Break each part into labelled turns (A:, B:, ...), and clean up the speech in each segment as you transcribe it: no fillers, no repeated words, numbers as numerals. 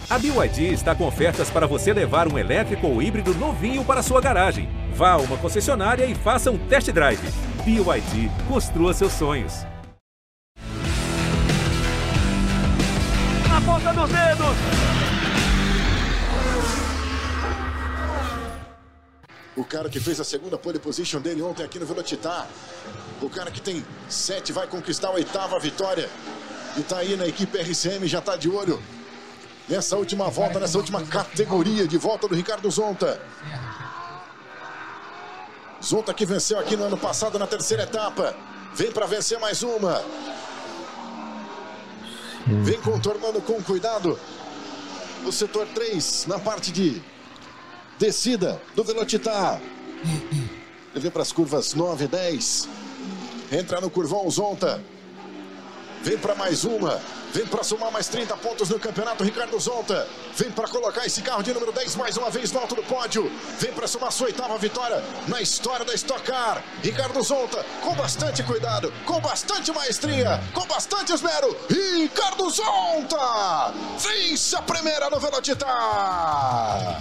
A: A BYD está com ofertas para você levar um elétrico ou híbrido novinho para sua garagem. Vá a uma concessionária e faça um test drive. BYD, construa seus sonhos.
B: Na ponta dos dedos!
C: O cara que fez a segunda pole position dele ontem aqui no Velocitar. O cara que tem 7 vai conquistar a 8ª vitória. E tá aí na equipe RCM, já tá de olho nessa última volta, nessa última categoria de volta do Ricardo Zonta. Zonta que venceu aqui no ano passado na 3ª etapa. Vem para vencer mais uma. Vem contornando com cuidado o setor 3 na parte de descida do Velocitar. Ele vem para as curvas 9 e 10. Entra no curvão Zonta. Vem para mais uma. Vem para somar mais 30 pontos no campeonato, Ricardo Zonta. Vem para colocar esse carro de número 10 mais uma vez no alto do pódio. Vem para somar sua 8ª vitória na história da Stock Car. Ricardo Zonta, com bastante cuidado, com bastante maestria, com bastante esmero. Ricardo Zonta vence a primeira no Velocitar.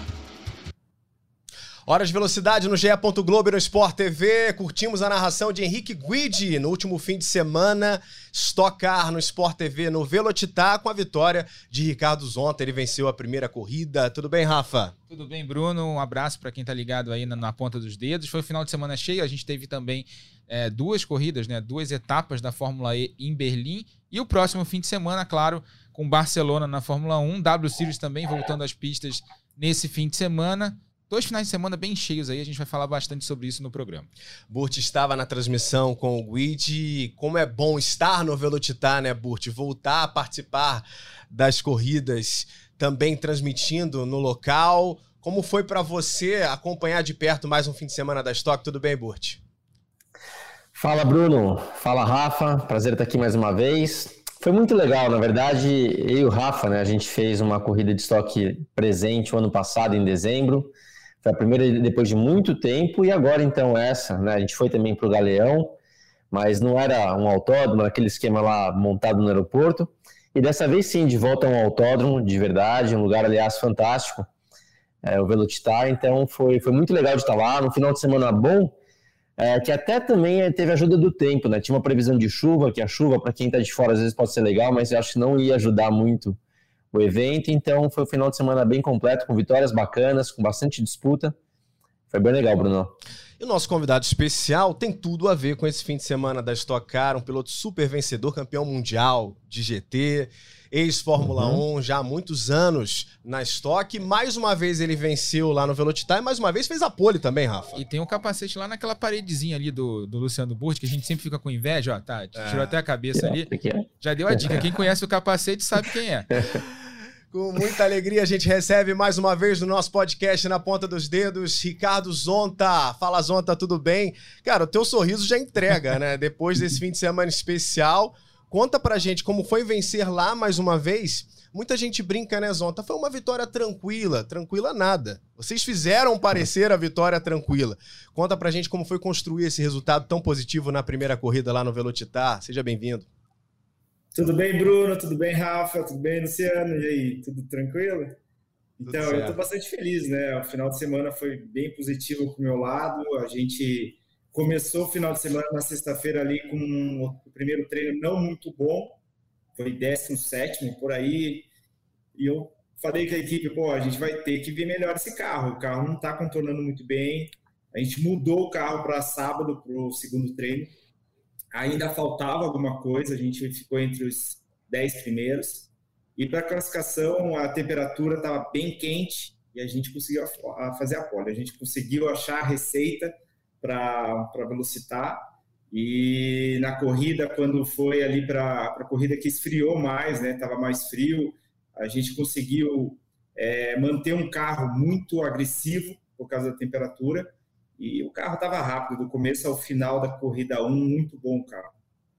D: Hora de velocidade no GE. Globo e no Sport TV. Curtimos a narração de Henrique Guidi no último fim de semana. Stock Car no Sport TV no Velocitar com a vitória de Ricardo Zonta. Ele venceu a primeira corrida. Tudo bem, Rafa?
E: Tudo bem, Bruno. Um abraço para quem tá ligado aí na ponta dos dedos. Foi um final de semana cheio. A gente teve também 2 corridas, né? 2 etapas da Fórmula E em Berlim. E o próximo fim de semana, claro, com Barcelona na Fórmula 1. W Series também voltando às pistas nesse fim de semana. 2 finais de semana bem cheios aí, a gente vai falar bastante sobre isso no programa.
D: Burt estava na transmissão com o Guidi. Como é bom estar no Velocitar, né, Burt? Voltar a participar das corridas, também transmitindo no local. Como foi para você acompanhar de perto mais um fim de semana da Stock? Tudo bem, Burt?
F: Fala, Bruno. Fala, Rafa. Prazer estar aqui mais uma vez. Foi muito legal, na verdade, eu e o Rafa, né, a gente fez uma corrida de estoque presente o ano passado, em dezembro. Foi a primeira depois de muito tempo e agora então essa, né? A gente foi também para o Galeão, mas não era um autódromo, era aquele esquema lá montado no aeroporto. E dessa vez sim, de volta a um autódromo de verdade, um lugar, aliás, fantástico, o Velocitar. Então foi muito legal de estar lá, no final de semana bom, que até também teve ajuda do tempo, né? Tinha uma previsão de chuva, que a chuva, para quem está de fora, às vezes pode ser legal, mas eu acho que não ia ajudar muito o evento, então foi um final de semana bem completo, com vitórias bacanas, com bastante disputa. Foi bem legal, Bruno.
D: E o nosso convidado especial tem tudo a ver com esse fim de semana da Stock Car, um piloto super vencedor, campeão mundial de GT, ex-Fórmula 1, já há muitos anos na Stock. Mais uma vez ele venceu lá no Velocitar e mais uma vez fez a pole também, Rafa.
E: E tem um capacete lá naquela paredezinha ali do Luciano Burti, que a gente sempre fica com inveja, ó, tá, tirou até a cabeça ali. Já deu a dica, quem conhece o capacete sabe quem é.
D: Com muita alegria a gente recebe mais uma vez no nosso podcast Na Ponta dos Dedos, Ricardo Zonta. Fala, Zonta, tudo bem? Cara, o teu sorriso já entrega, né? Depois desse fim de semana especial. Conta pra gente como foi vencer lá mais uma vez. Muita gente brinca, né, Zonta? Foi uma vitória tranquila. Tranquila nada. Vocês fizeram parecer a vitória tranquila. Conta pra gente como foi construir esse resultado tão positivo na primeira corrida lá no Velocitar. Seja bem-vindo.
G: Tudo bem, Bruno? Tudo bem, Rafa? Tudo bem, Luciano? E aí, tudo tranquilo? Então, eu estou bastante feliz, né? O final de semana foi bem positivo para o meu lado. A gente começou o final de semana na sexta-feira ali com o primeiro treino não muito bom. Foi 17º, por aí. E eu falei com a equipe, a gente vai ter que ver melhor esse carro. O carro não está contornando muito bem. A gente mudou o carro para sábado, para o segundo treino. Ainda faltava alguma coisa, a gente ficou entre os 10 primeiros. E para a classificação, a temperatura estava bem quente e a gente conseguiu fazer a pole. A gente conseguiu achar a receita para Velocitar. E na corrida, quando foi ali para a corrida que esfriou mais, né, estava mais frio, a gente conseguiu manter um carro muito agressivo por causa da temperatura. E o carro estava rápido, do começo ao final da corrida 1, muito bom o carro.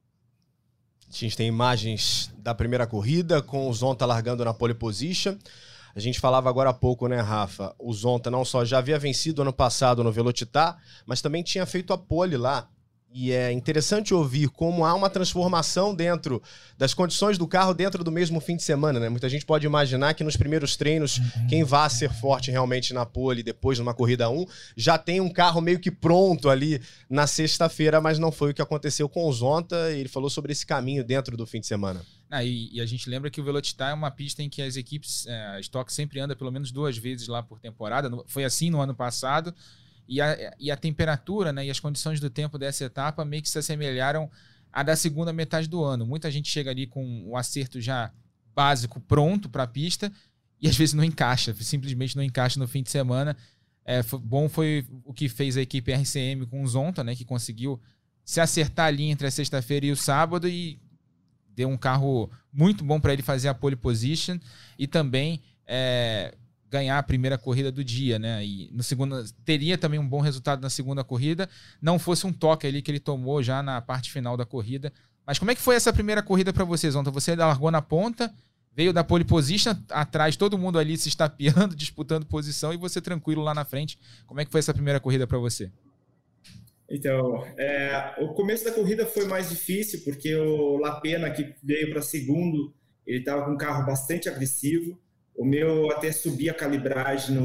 D: A gente tem imagens da primeira corrida, com o Zonta largando na pole position. A gente falava agora há pouco, né, Rafa? O Zonta não só já havia vencido ano passado no Velocitar, mas também tinha feito a pole lá E é interessante ouvir como há uma transformação dentro das condições do carro dentro do mesmo fim de semana, né? Muita gente pode imaginar que nos primeiros treinos, quem vai ser forte realmente na pole, depois numa corrida 1, já tem um carro meio que pronto ali na sexta-feira, mas não foi o que aconteceu com o Zonta. Ele falou sobre esse caminho dentro do fim de semana.
E: E a gente lembra que o Velocitar é uma pista em que as equipes, a Stock sempre anda pelo menos 2 vezes lá por temporada. Foi assim no ano passado. E a temperatura, né, e as condições do tempo dessa etapa meio que se assemelharam à da segunda metade do ano. Muita gente chega ali com o acerto já básico pronto para a pista e às vezes não encaixa, simplesmente não encaixa no fim de semana. Bom foi o que fez a equipe RCM com o Zonta, né, que conseguiu se acertar ali entre a sexta-feira e o sábado e deu um carro muito bom para ele fazer a pole position e também ganhar a primeira corrida do dia, né? E no segundo, teria também um bom resultado na segunda corrida, não fosse um toque ali que ele tomou já na parte final da corrida. Mas como é que foi essa primeira corrida para vocês, Zonta? Você largou na ponta, veio da pole position, atrás todo mundo ali se estapeando, disputando posição e você tranquilo lá na frente. Como é que foi essa primeira corrida para você?
G: Então, o começo da corrida foi mais difícil, porque o Lapena, que veio para segundo, ele estava com um carro bastante agressivo. O meu até subia a calibragem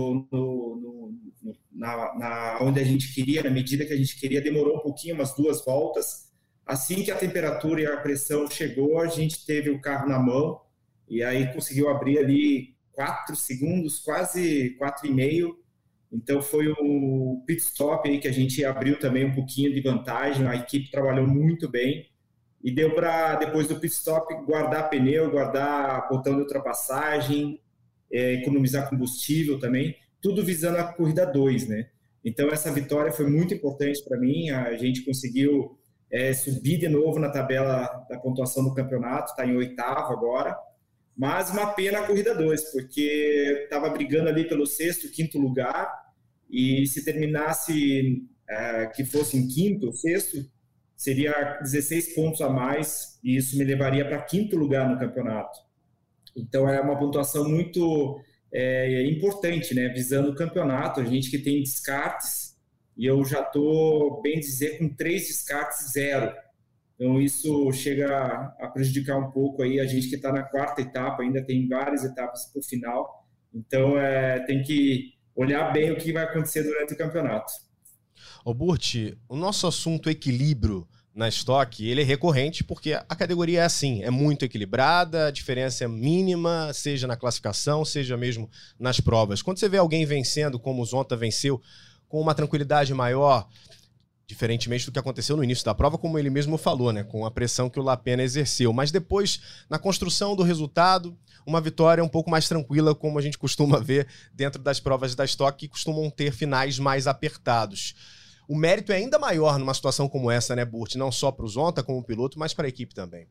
G: onde a gente queria, na medida que a gente queria, demorou um pouquinho, umas 2 voltas. Assim que a temperatura e a pressão chegou, a gente teve o carro na mão e aí conseguiu abrir ali 4 segundos, quase 4,5. Então foi o pit stop aí que a gente abriu também um pouquinho de vantagem, a equipe trabalhou muito bem e deu para, depois do pit stop, guardar pneu, guardar botão de ultrapassagem, economizar combustível também, tudo visando a corrida 2, né? Então essa vitória foi muito importante para mim, a gente conseguiu subir de novo na tabela da pontuação do campeonato, está em 8º agora, mas uma pena a corrida 2, porque estava brigando ali pelo 6º, 5º lugar, e se terminasse que fosse em 5º, 6º, seria 16 pontos a mais, e isso me levaria para 5º lugar no campeonato. Então é uma pontuação muito importante, né? Visando o campeonato, a gente que tem descartes, e eu já estou, bem dizer, com 3 descartes, 0. Então isso chega a prejudicar um pouco aí a gente que está na 4ª etapa, ainda tem várias etapas para o final. Então tem que olhar bem o que vai acontecer durante o campeonato.
D: Ô Burti, o nosso assunto equilíbrio na Stock, ele é recorrente porque a categoria é assim, é muito equilibrada, a diferença é mínima, seja na classificação, seja mesmo nas provas. Quando você vê alguém vencendo, como o Zonta venceu, com uma tranquilidade maior, diferentemente do que aconteceu no início da prova, como ele mesmo falou, né, com a pressão que o Lapena exerceu. Mas depois, na construção do resultado, uma vitória um pouco mais tranquila, como a gente costuma ver dentro das provas da Stock, que costumam ter finais mais apertados. O mérito é ainda maior numa situação como essa, né, Burt? Não só para o Zonta como piloto, mas para a equipe também.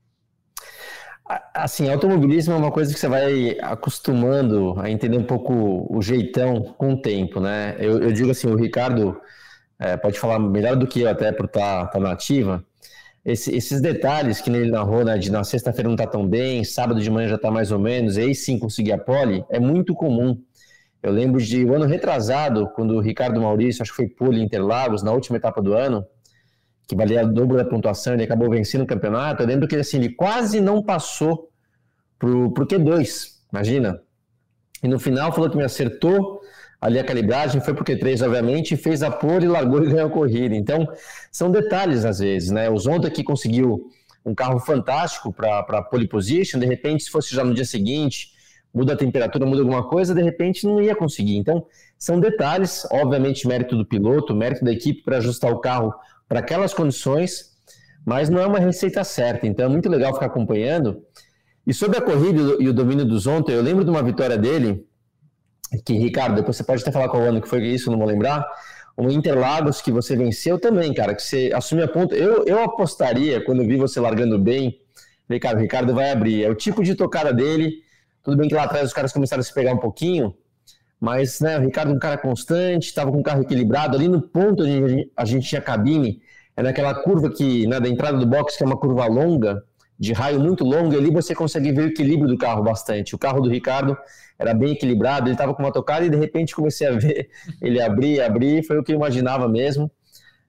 F: Assim, automobilismo é uma coisa que você vai acostumando a entender um pouco o jeitão com o tempo, né? Eu digo assim, o Ricardo pode falar melhor do que eu até por estar na ativa. Esses detalhes que ele narrou, né, de na sexta-feira não tá tão bem, sábado de manhã já tá mais ou menos, e aí sim conseguir a pole, é muito comum. Eu lembro de um ano retrasado, quando o Ricardo Maurício, acho que foi pole em Interlagos, na última etapa do ano, que valia o dobro da pontuação, ele acabou vencendo o campeonato. Eu lembro que assim, ele quase não passou pro Q2, imagina. E no final falou que me acertou ali a calibragem, foi pro Q3, obviamente, fez a pole, largou e ganhou a corrida. Então, são detalhes às vezes, né? O Zonta aqui conseguiu um carro fantástico para pole position, de repente, se fosse já no dia seguinte, muda a temperatura, muda alguma coisa, de repente não ia conseguir. Então, são detalhes, obviamente, mérito do piloto, mérito da equipe para ajustar o carro para aquelas condições, mas não é uma receita certa. Então, é muito legal ficar acompanhando. E sobre a corrida e o domínio do Zonta, eu lembro de uma vitória dele, que, Ricardo, depois você pode até falar qual ano que foi isso, não vou lembrar, um Interlagos que você venceu também, cara, que você assumiu a ponta. Eu apostaria, quando eu vi você largando bem, falei, cara, o Ricardo vai abrir. É o tipo de tocada dele. Tudo bem que lá atrás os caras começaram a se pegar um pouquinho, mas, né, o Ricardo é um cara constante, estava com o carro equilibrado. Ali no ponto onde a gente tinha cabine, é naquela curva que, né, da entrada do box, que é uma curva longa, de raio muito longo, e ali você consegue ver o equilíbrio do carro bastante. O carro do Ricardo era bem equilibrado, ele estava com uma tocada e de repente comecei a ver ele abrir, foi o que eu imaginava mesmo.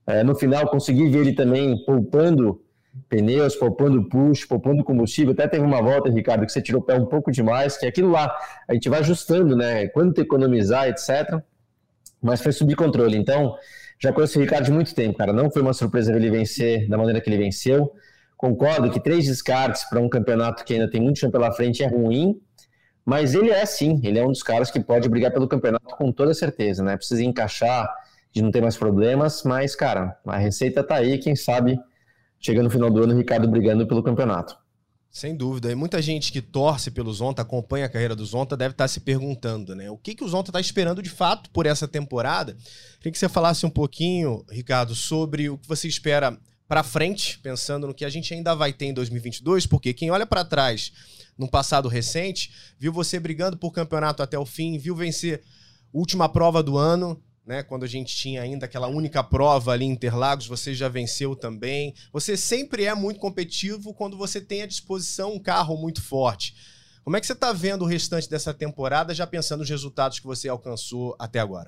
F: No final, consegui ver ele também poupando pneus, poupando push, poupando combustível. Até teve uma volta, Ricardo, que você tirou o pé um pouco demais, que aquilo lá, a gente vai ajustando, né? Quanto economizar, etc. Mas foi sob controle. Então, já conheço o Ricardo de muito tempo, cara. Não foi uma surpresa ele vencer da maneira que ele venceu. Concordo que 3 descartes para um campeonato que ainda tem muito chão pela frente é ruim, mas ele é um dos caras que pode brigar pelo campeonato com toda certeza, né? Precisa encaixar, de não ter mais problemas, mas, cara, a receita tá aí, quem sabe, chegando no final do ano, o Ricardo brigando pelo campeonato.
D: Sem dúvida. E muita gente que torce pelo Zonta, acompanha a carreira do Zonta, deve estar se perguntando, né? O que o Zonta está esperando de fato por essa temporada? Queria que você falasse um pouquinho, Ricardo, sobre o que você espera para frente, pensando no que a gente ainda vai ter em 2022, porque quem olha para trás num passado recente, viu você brigando por campeonato até o fim, viu vencer a última prova do ano, né, quando a gente tinha ainda aquela única prova ali em Interlagos, você já venceu também. Você sempre é muito competitivo quando você tem à disposição um carro muito forte. Como é que você está vendo o restante dessa temporada, já pensando nos resultados que você alcançou até agora?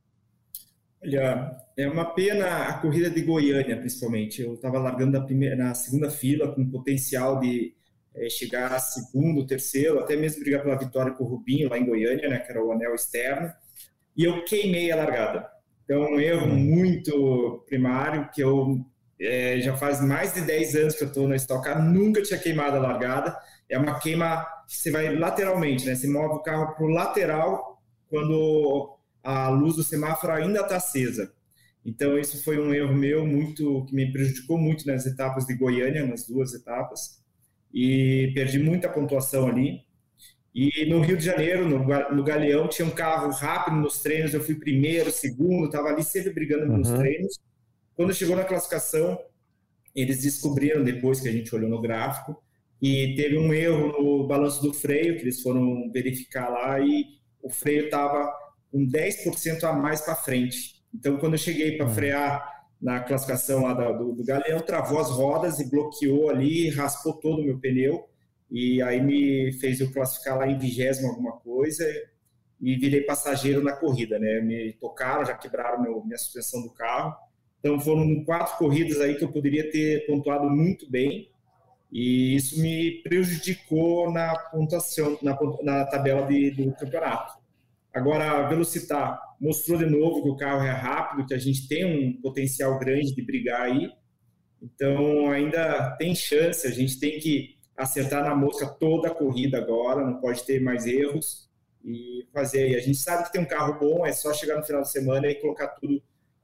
G: Olha, é uma pena a corrida de Goiânia, principalmente. Eu estava largando na segunda fila com potencial de chegar a segundo, terceiro, até mesmo brigar pela vitória com o Rubinho lá em Goiânia, né, que era o anel externo. E eu queimei a largada. Então, um erro muito primário, que eu já faz mais de 10 anos que eu estou na Stock Car, nunca tinha queimado a largada. É uma queima que você vai lateralmente, né? Você move o carro para o lateral quando a luz do semáforo ainda está acesa. Então, isso foi um erro meu que me prejudicou muito nas etapas de Goiânia, nas 2 etapas. E perdi muita pontuação ali. E no Rio de Janeiro, no Galeão, tinha um carro rápido nos treinos, eu fui primeiro, segundo, estava ali sempre brigando nos treinos. Quando chegou na classificação, eles descobriram, depois que a gente olhou no gráfico, que teve um erro no balanço do freio, que eles foram verificar lá, e o freio estava com 10% a mais para frente. Então, quando eu cheguei para frear na classificação lá do Galeão, travou as rodas e bloqueou ali, raspou todo o meu pneu. E aí me fez eu classificar lá em 20º alguma coisa e virei passageiro na corrida, né? Me tocaram, já quebraram minha suspensão do carro. Então foram 4 corridas aí que eu poderia ter pontuado muito bem e isso me prejudicou na pontuação, na tabela do campeonato. Agora a Velocitar mostrou de novo que o carro é rápido, que a gente tem um potencial grande de brigar aí. Então ainda tem chance, a gente tem que acertar na mosca toda a corrida agora, não pode ter mais erros e fazer aí. A gente sabe que tem um carro bom, é só chegar no final de semana e colocar tudo,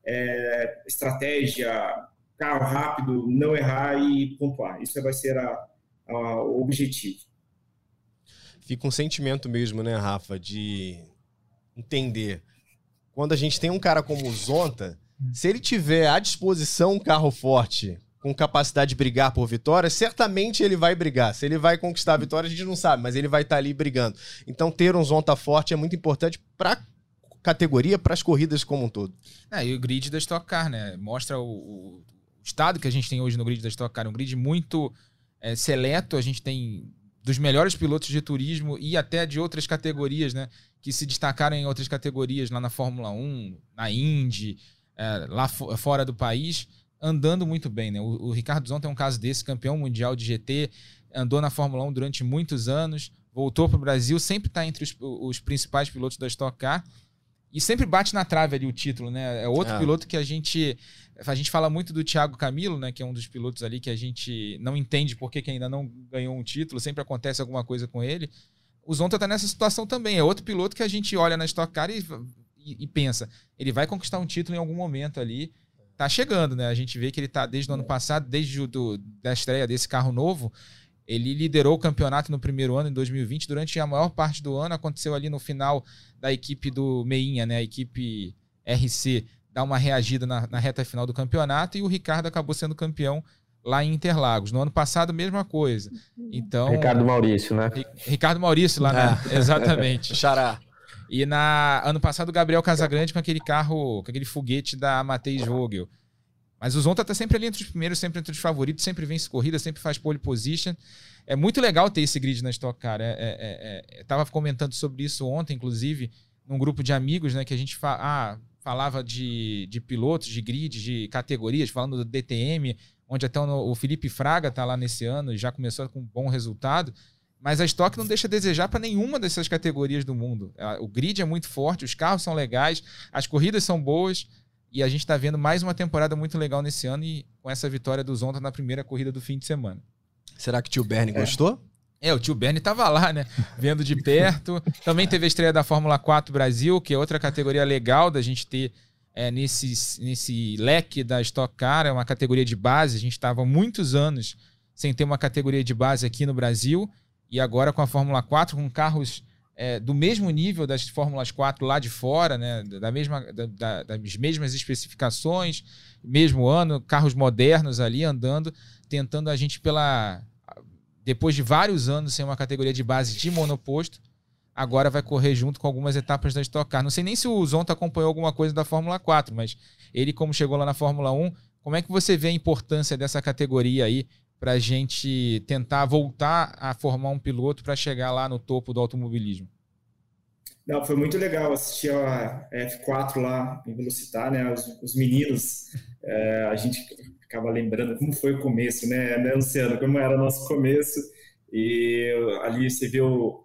G: estratégia, carro rápido, não errar e pontuar. Isso vai ser o objetivo.
D: Fica um sentimento mesmo, né, Rafa, de entender. Quando a gente tem um cara como o Zonta, se ele tiver à disposição um carro forte, com capacidade de brigar por vitória, certamente ele vai brigar. Se ele vai conquistar a vitória, a gente não sabe, mas ele vai estar ali brigando. Então, ter um Zonta forte é muito importante para a categoria, para as corridas como um todo.
E: E o grid da Stock Car, né? Mostra o estado que a gente tem hoje no grid da Stock Car. Um grid muito seleto. A gente tem dos melhores pilotos de turismo e até de outras categorias, né? Que se destacaram em outras categorias, lá na Fórmula 1, na Indy, lá fora do país, andando muito bem, né? O Ricardo Zonta é um caso desse, campeão mundial de GT, andou na Fórmula 1 durante muitos anos, voltou para o Brasil, sempre está entre os principais pilotos da Stock Car e sempre bate na trave ali o título, né? É outro piloto que a gente fala muito do Thiago Camilo, né? Que é um dos pilotos ali que a gente não entende por que ainda não ganhou um título, sempre acontece alguma coisa com ele. O Zonta está nessa situação também, é outro piloto que a gente olha na Stock Car e pensa, ele vai conquistar um título em algum momento ali. Tá chegando, né? A gente vê que ele tá desde o ano passado, desde da estreia desse carro novo, ele liderou o campeonato no primeiro ano, em 2020, durante a maior parte do ano, aconteceu ali no final da equipe do Meinha, né? A equipe RC dá uma reagida na reta final do campeonato e o Ricardo acabou sendo campeão lá em Interlagos. No ano passado, mesma coisa. Então,
F: Ricardo Maurício, né?
E: Ricardo Maurício lá, né? Exatamente.
D: Xará.
E: E ano passado o Gabriel Casagrande com aquele carro, com aquele foguete da Matheus Vogel. Mas o Zonta tá sempre ali entre os primeiros, sempre entre os favoritos, sempre vence corrida, sempre faz pole position. É muito legal ter esse grid na Stock Car. Eu tava comentando sobre isso ontem, inclusive, num grupo de amigos, né, que a gente fala falava de pilotos, de grids, de categorias, falando do DTM, onde até o Felipe Fraga está lá nesse ano e já começou com um bom resultado, mas a Stock não deixa a desejar para nenhuma dessas categorias do mundo. O grid é muito forte, os carros são legais, as corridas são boas, e a gente está vendo mais uma temporada muito legal nesse ano, e com essa vitória do Zonta na primeira corrida do fim de semana.
D: Será que o tio Bernie gostou?
E: O tio Bernie estava lá, né? Vendo de perto. Também teve a estreia da Fórmula 4 Brasil, que é outra categoria legal da gente ter nesse leque da Stock Car. É uma categoria de base. A gente estava muitos anos sem ter uma categoria de base aqui no Brasil. E agora com a Fórmula 4, com carros do mesmo nível das Fórmulas 4 lá de fora, né? Das mesmas especificações, mesmo ano, carros modernos ali andando, tentando a gente depois de vários anos sem uma categoria de base de monoposto, agora vai correr junto com algumas etapas da Stock Car. Não sei nem se o Zonta acompanhou alguma coisa da Fórmula 4, mas ele, como chegou lá na Fórmula 1, como é que você vê a importância dessa categoria aí para a gente tentar voltar a formar um piloto para chegar lá no topo do automobilismo?
G: Não, foi muito legal assistir a F4 lá em Velocitar, né? Os meninos, a gente acaba lembrando como foi o começo, né, Luciano? Como era o nosso começo. E ali você vê o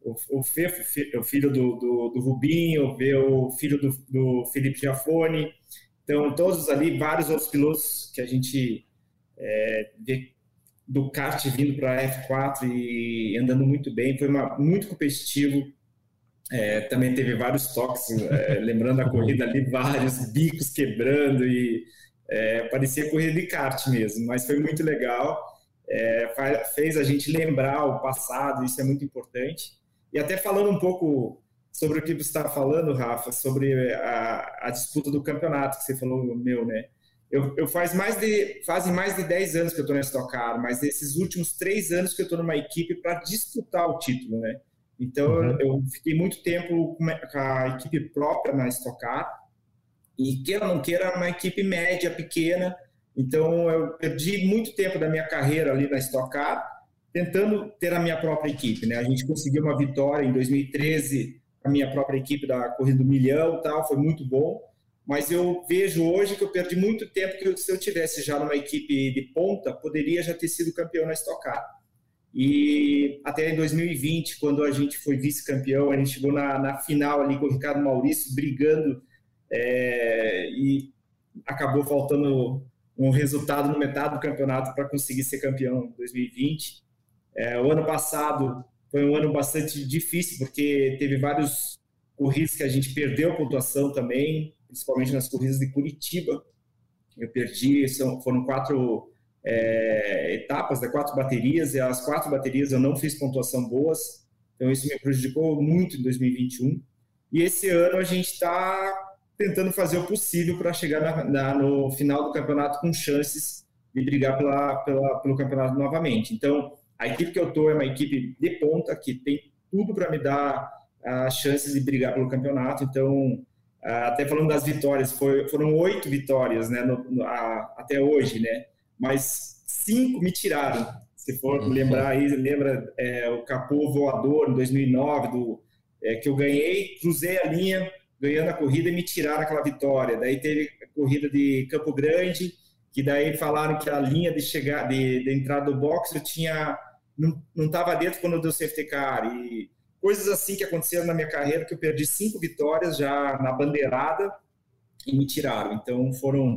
G: filho do Rubinho, vê o filho do Felipe Giafone. Então, todos ali, vários outros pilotos que a gente vê do kart vindo para a F4 e andando muito bem. Foi muito competitivo. Também teve vários toques, lembrando a corrida ali, vários bicos quebrando e parecia corrida de kart mesmo, mas foi muito legal, fez a gente lembrar o passado, isso é muito importante. E até falando um pouco sobre o que você estava falando, Rafa, sobre a disputa do campeonato, que você falou, né? Fazem mais de 10 anos que eu estou na Stock Car, mas esses últimos 3 anos que eu estou numa equipe para disputar o título, né? Então, eu fiquei muito tempo com a equipe própria na Stock Car, e queira ou não queira, uma equipe média, pequena. Então, eu perdi muito tempo da minha carreira ali na Stock Car, tentando ter a minha própria equipe, né? A gente conseguiu uma vitória em 2013, a minha própria equipe da Corrida do Milhão, tal, foi muito bom. Mas eu vejo hoje que eu perdi muito tempo, que se eu tivesse já numa equipe de ponta, poderia já ter sido campeão na Stock Car. E até em 2020, quando a gente foi vice-campeão, a gente chegou na final ali com o Ricardo Maurício, brigando, e acabou faltando um resultado no metade do campeonato para conseguir ser campeão em 2020. O ano passado foi um ano bastante difícil, porque teve vários corridas que a gente perdeu pontuação também, principalmente nas corridas de Curitiba. Eu perdi, foram 4 etapas, 4 baterias, e as 4 baterias eu não fiz pontuação boas, então isso me prejudicou muito em 2021. E esse ano a gente está tentando fazer o possível para chegar no final do campeonato com chances de brigar pelo campeonato novamente. Então, a equipe que eu estou é uma equipe de ponta, que tem tudo para me dar as chances de brigar pelo campeonato. Então, até falando das vitórias, foram 8 vitórias, né, até hoje, né? Mas 5 me tiraram. Se for lembrar aí, lembra o capô voador em 2009, que eu ganhei, cruzei a linha, ganhando a corrida, e me tiraram aquela vitória. Daí teve a corrida de Campo Grande, que daí falaram que a linha de entrada do box não estava dentro quando deu safety car. E coisas assim que aconteceram na minha carreira, que eu perdi 5 vitórias já na bandeirada e me tiraram. Então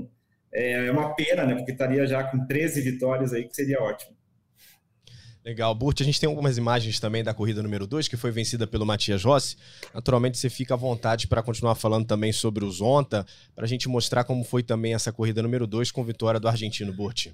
G: é uma pena, né? Porque estaria já com 13 vitórias aí, que seria ótimo.
D: Legal. Burt, a gente tem algumas imagens também da corrida número 2, que foi vencida pelo Matias Rossi. Naturalmente, você fica à vontade para continuar falando também sobre o Zonta, para a gente mostrar como foi também essa corrida número 2 com vitória do argentino, Burt.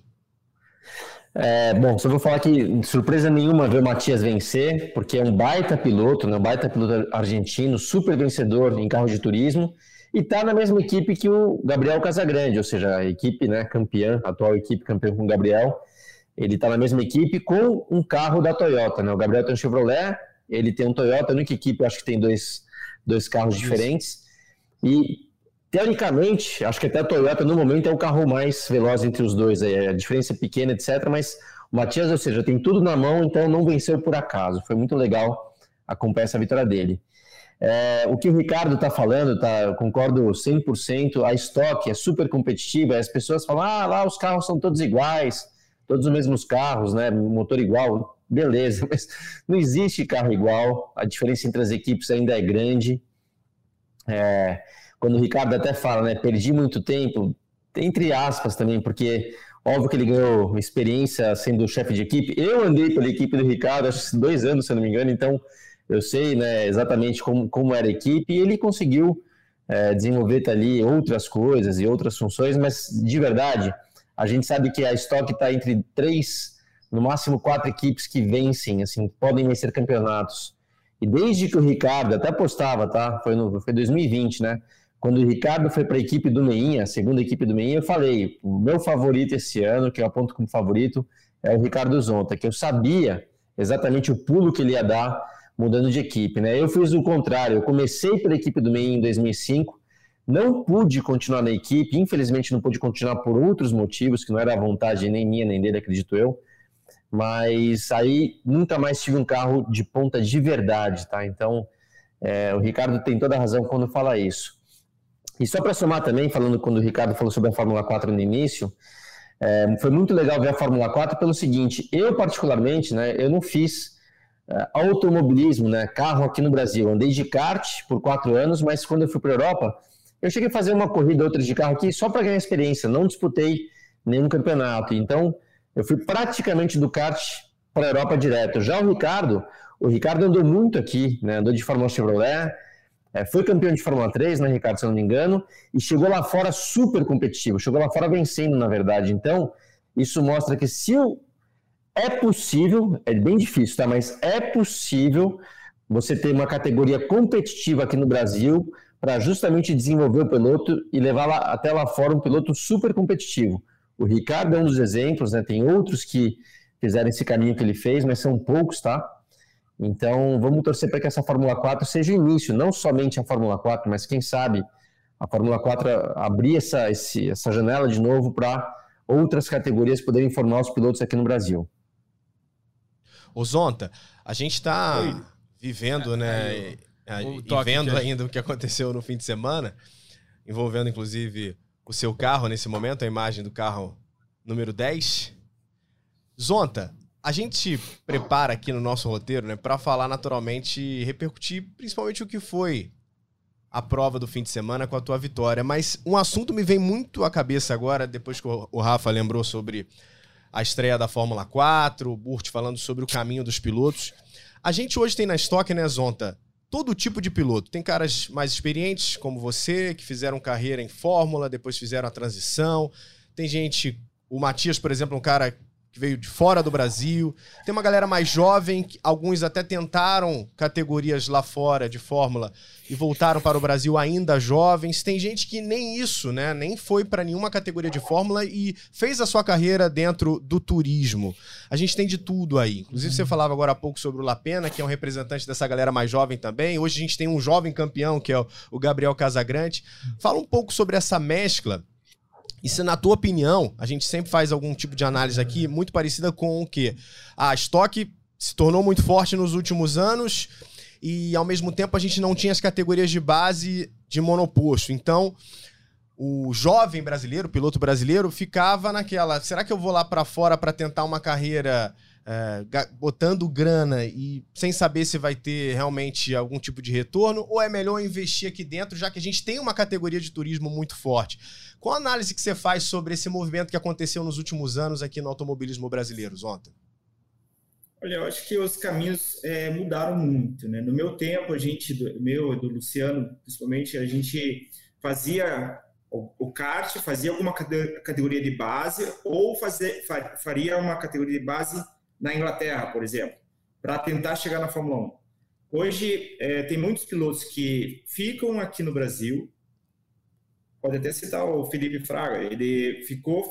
F: Bom, só vou falar que surpresa nenhuma ver o Matias vencer, porque é um baita piloto, né? Um baita piloto argentino, super vencedor em carro de turismo, e está na mesma equipe que o Gabriel Casagrande, ou seja, a equipe, né, campeã, a atual equipe campeã com o Gabriel. Ele está na mesma equipe com um carro da Toyota, né? O Gabriel tem um Chevrolet, ele tem um Toyota, a única equipe, acho que tem dois carros diferentes. E, teoricamente, acho que até a Toyota, no momento, é o carro mais veloz entre os dois. A diferença é pequena, etc. Mas o Matias, ou seja, tem tudo na mão, então não venceu por acaso. Foi muito legal acompanhar essa vitória dele. O que o Ricardo está falando, eu concordo 100%, a Stock é super competitiva, as pessoas falam, lá os carros são todos iguais, todos os mesmos carros, né, motor igual, beleza, mas não existe carro igual, a diferença entre as equipes ainda é grande. Quando o Ricardo até fala, né, perdi muito tempo, entre aspas também, porque óbvio que ele ganhou experiência sendo chefe de equipe, eu andei pela equipe do Ricardo, acho que 2 anos, se eu não me engano, então eu sei, né, exatamente como era a equipe, e ele conseguiu desenvolver ali outras coisas e outras funções, mas de verdade, a gente sabe que a Stock está entre 3, no máximo 4 equipes que vencem, assim, podem vencer campeonatos. E desde que o Ricardo, até postava, tá? Foi 2020, né? Quando o Ricardo foi para a equipe do Meinha, a segunda equipe do Meinha, eu falei, o meu favorito esse ano, que eu aponto como favorito, é o Ricardo Zonta, que eu sabia exatamente o pulo que ele ia dar mudando de equipe, né? Eu fiz o contrário, eu comecei pela equipe do Meinha em 2005, não pude continuar na equipe, infelizmente não pude continuar por outros motivos, que não era a vontade nem minha nem dele, acredito eu, mas aí nunca mais tive um carro de ponta de verdade, tá? Então, o Ricardo tem toda a razão quando fala isso. E só para somar também, falando quando o Ricardo falou sobre a Fórmula 4 no início, foi muito legal ver a Fórmula 4 pelo seguinte, eu particularmente, né, eu não fiz automobilismo, né, carro aqui no Brasil, andei de kart por 4 anos, mas quando eu fui para a Europa, eu cheguei a fazer uma corrida, outra de carro aqui, só para ganhar experiência, não disputei nenhum campeonato, então eu fui praticamente do kart para a Europa direto. Já o Ricardo andou muito aqui, né, andou de Fórmula Chevrolet, foi campeão de Fórmula 3, né, Ricardo, se eu não me engano, e chegou lá fora super competitivo, chegou lá fora vencendo, na verdade. Então, isso mostra que é possível, é bem difícil, tá? Mas é possível você ter uma categoria competitiva aqui no Brasil para justamente desenvolver o piloto e levar até lá fora um piloto super competitivo. O Ricardo é um dos exemplos, né? Tem outros que fizeram esse caminho que ele fez, mas são poucos, tá? Então, vamos torcer para que essa Fórmula 4 seja o início, não somente a Fórmula 4, mas quem sabe a Fórmula 4 abrir essa janela de novo para outras categorias poderem formar os pilotos aqui no Brasil.
D: Ô Zonta, a gente está vivendo, né, e vendo ainda o que aconteceu no fim de semana, envolvendo inclusive o seu carro nesse momento, a imagem do carro número 10. Zonta, a gente prepara aqui no nosso roteiro, né, para falar naturalmente e repercutir principalmente o que foi a prova do fim de semana com a tua vitória. Mas um assunto me vem muito à cabeça agora, depois que o Rafa lembrou sobre a estreia da Fórmula 4, o Burt falando sobre o caminho dos pilotos. A gente hoje tem na Stock, né, Zonta, todo tipo de piloto. Tem caras mais experientes, como você, que fizeram carreira em Fórmula, depois fizeram a transição. Tem gente, o Matias, por exemplo, um cara que veio de fora do Brasil. Tem uma galera mais jovem, alguns até tentaram categorias lá fora de Fórmula e voltaram para o Brasil ainda jovens. Tem gente que nem isso, né? Nem foi para nenhuma categoria de Fórmula e fez a sua carreira dentro do turismo. A gente tem de tudo aí. Inclusive, você falava agora há pouco sobre o Lapena, que é um representante dessa galera mais jovem também. Hoje a gente tem um jovem campeão, que é o Gabriel Casagrande. Fala um pouco sobre essa mescla. E se, na tua opinião, a gente sempre faz algum tipo de análise aqui muito parecida com o quê? A Stock se tornou muito forte nos últimos anos e, ao mesmo tempo, a gente não tinha as categorias de base de monoposto. Então, o jovem brasileiro, o piloto brasileiro, ficava naquela... Será que eu vou lá para fora para tentar uma carreira botando grana e sem saber se vai ter realmente algum tipo de retorno? Ou é melhor investir aqui dentro, já que a gente tem uma categoria de turismo muito forte? Qual a análise que você faz sobre esse movimento que aconteceu nos últimos anos aqui no automobilismo brasileiro, Zonta?
G: Olha, eu acho que os caminhos mudaram muito, né? No meu tempo, do Luciano, principalmente, a gente fazia o kart, fazia alguma categoria de base ou faria uma categoria de base na Inglaterra, por exemplo, para tentar chegar na Fórmula 1. Hoje, tem muitos pilotos que ficam aqui no Brasil. Pode até citar o Felipe Fraga. Ele ficou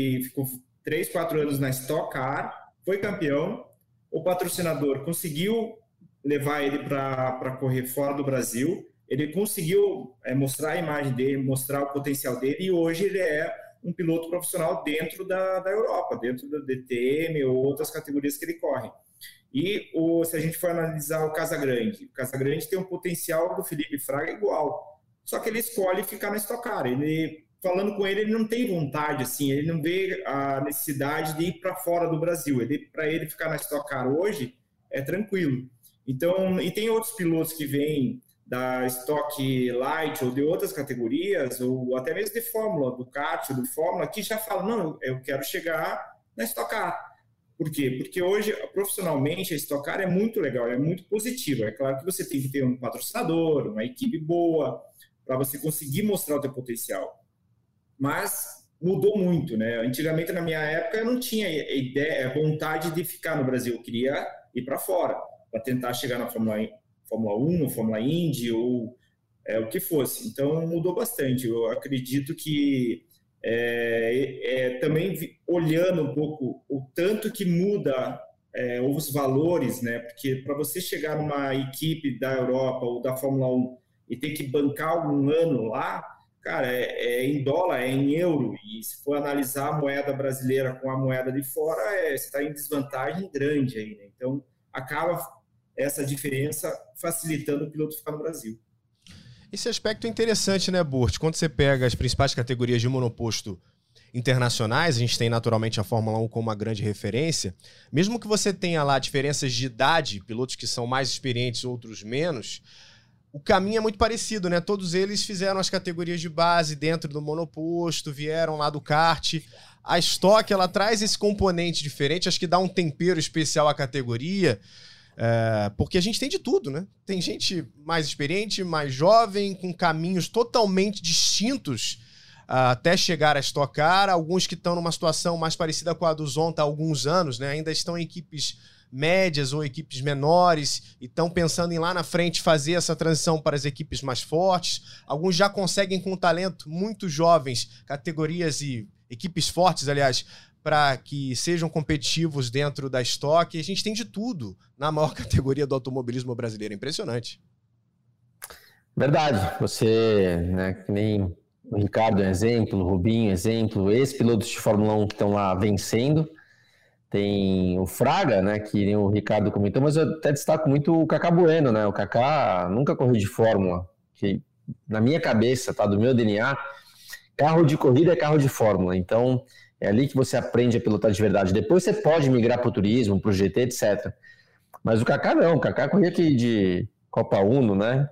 G: 3, 4 anos na Stock Car, foi campeão. O patrocinador conseguiu levar ele para correr fora do Brasil. Ele conseguiu mostrar a imagem dele, mostrar o potencial dele, e hoje ele é um piloto profissional dentro da Europa, dentro da DTM ou outras categorias que ele corre. Se a gente for analisar o Casagrande tem um potencial do Felipe Fraga igual. Só que ele escolhe ficar na Stock Car. Falando com ele não tem vontade, assim, ele não vê a necessidade de ir para fora do Brasil. Para ele ficar na Stock Car hoje é tranquilo. Então, e tem outros pilotos que vêm da Stock Light ou de outras categorias, ou até mesmo de Fórmula, do kart, do Fórmula, que já falam, não, eu quero chegar na Stock Car. Por quê? Porque hoje, profissionalmente, a Stock Car é muito legal, é muito positiva. É claro que você tem que ter um patrocinador, uma equipe boa, para você conseguir mostrar o teu potencial. Mas mudou muito, né? Antigamente, na minha época, eu não tinha vontade de ficar no Brasil. Eu queria ir para fora, para tentar chegar na Fórmula 1, Fórmula Indy, ou o que fosse. Então, mudou bastante. Eu acredito que também olhando um pouco o tanto que muda os valores, né? Porque para você chegar numa equipe da Europa ou da Fórmula 1 e ter que bancar um ano lá, cara, em dólar, é em euro, e se for analisar a moeda brasileira com a moeda de fora, você está em desvantagem grande aí, né? Então, acaba essa diferença facilitando o piloto ficar no Brasil.
D: Esse aspecto é interessante, né, Burt? Quando você pega as principais categorias de monoposto internacionais, a gente tem naturalmente a Fórmula 1 como uma grande referência, mesmo que você tenha lá diferenças de idade, pilotos que são mais experientes, outros menos, o caminho é muito parecido, né? Todos eles fizeram as categorias de base dentro do monoposto, vieram lá do kart. A Stock, ela traz esse componente diferente, acho que dá um tempero especial à categoria, porque a gente tem de tudo, né? Tem gente mais experiente, mais jovem, com caminhos totalmente distintos até chegar a Stock Car. Alguns que estão numa situação mais parecida com a do Zonta há alguns anos, né? Ainda estão em equipes médias ou equipes menores e estão pensando em lá na frente fazer essa transição para as equipes mais fortes. Alguns já conseguem com talento, muito jovens, categorias e equipes fortes, aliás, para que sejam competitivos dentro da Stock. A gente tem de tudo na maior categoria do automobilismo brasileiro. Impressionante.
F: Verdade. Você, né, que nem o Ricardo é um exemplo, o Rubinho é um exemplo, ex-pilotos de Fórmula 1 que estão lá vencendo. Tem o Fraga, né, que nem o Ricardo comentou, mas eu até destaco muito o Kaká Bueno, né? O Kaká nunca correu de Fórmula, que na minha cabeça, tá, do meu DNA, carro de corrida é carro de Fórmula. Então, é ali que você aprende a pilotar de verdade. Depois você pode migrar para o turismo, para o GT, etc. Mas o Kaká não. O Kaká corria aqui de Copa Uno, né?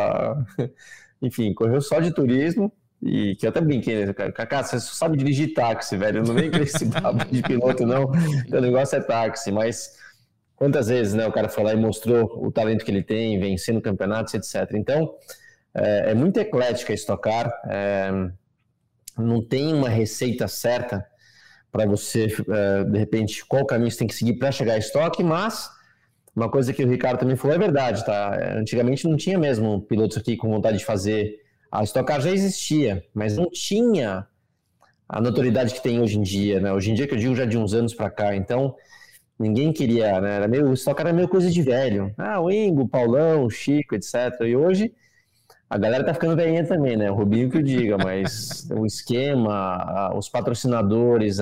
F: Enfim, correu só de turismo. E que eu até brinquei, né? Kaká, você só sabe dirigir táxi, velho. Eu não nem queria esse papo de piloto, não. O negócio é táxi. Mas quantas vezes, né, o cara foi lá e mostrou o talento que ele tem, vencendo campeonatos, etc. Então, é muito eclética a Stock Car. Não tem uma receita certa para você, de repente, qual caminho você tem que seguir para chegar à Stock, mas uma coisa que o Ricardo também falou é verdade, tá? Antigamente não tinha mesmo pilotos aqui com vontade de fazer. A Stock Car já existia, mas não tinha a notoriedade que tem hoje em dia, né? Hoje em dia, que eu digo já de uns anos para cá, então ninguém queria, né? O Stock Car era meio coisa de velho. O Ingo, o Paulão, o Chico, etc. E hoje a galera tá ficando velhinha também, né? O Rubinho que eu diga, mas o esquema, os patrocinadores,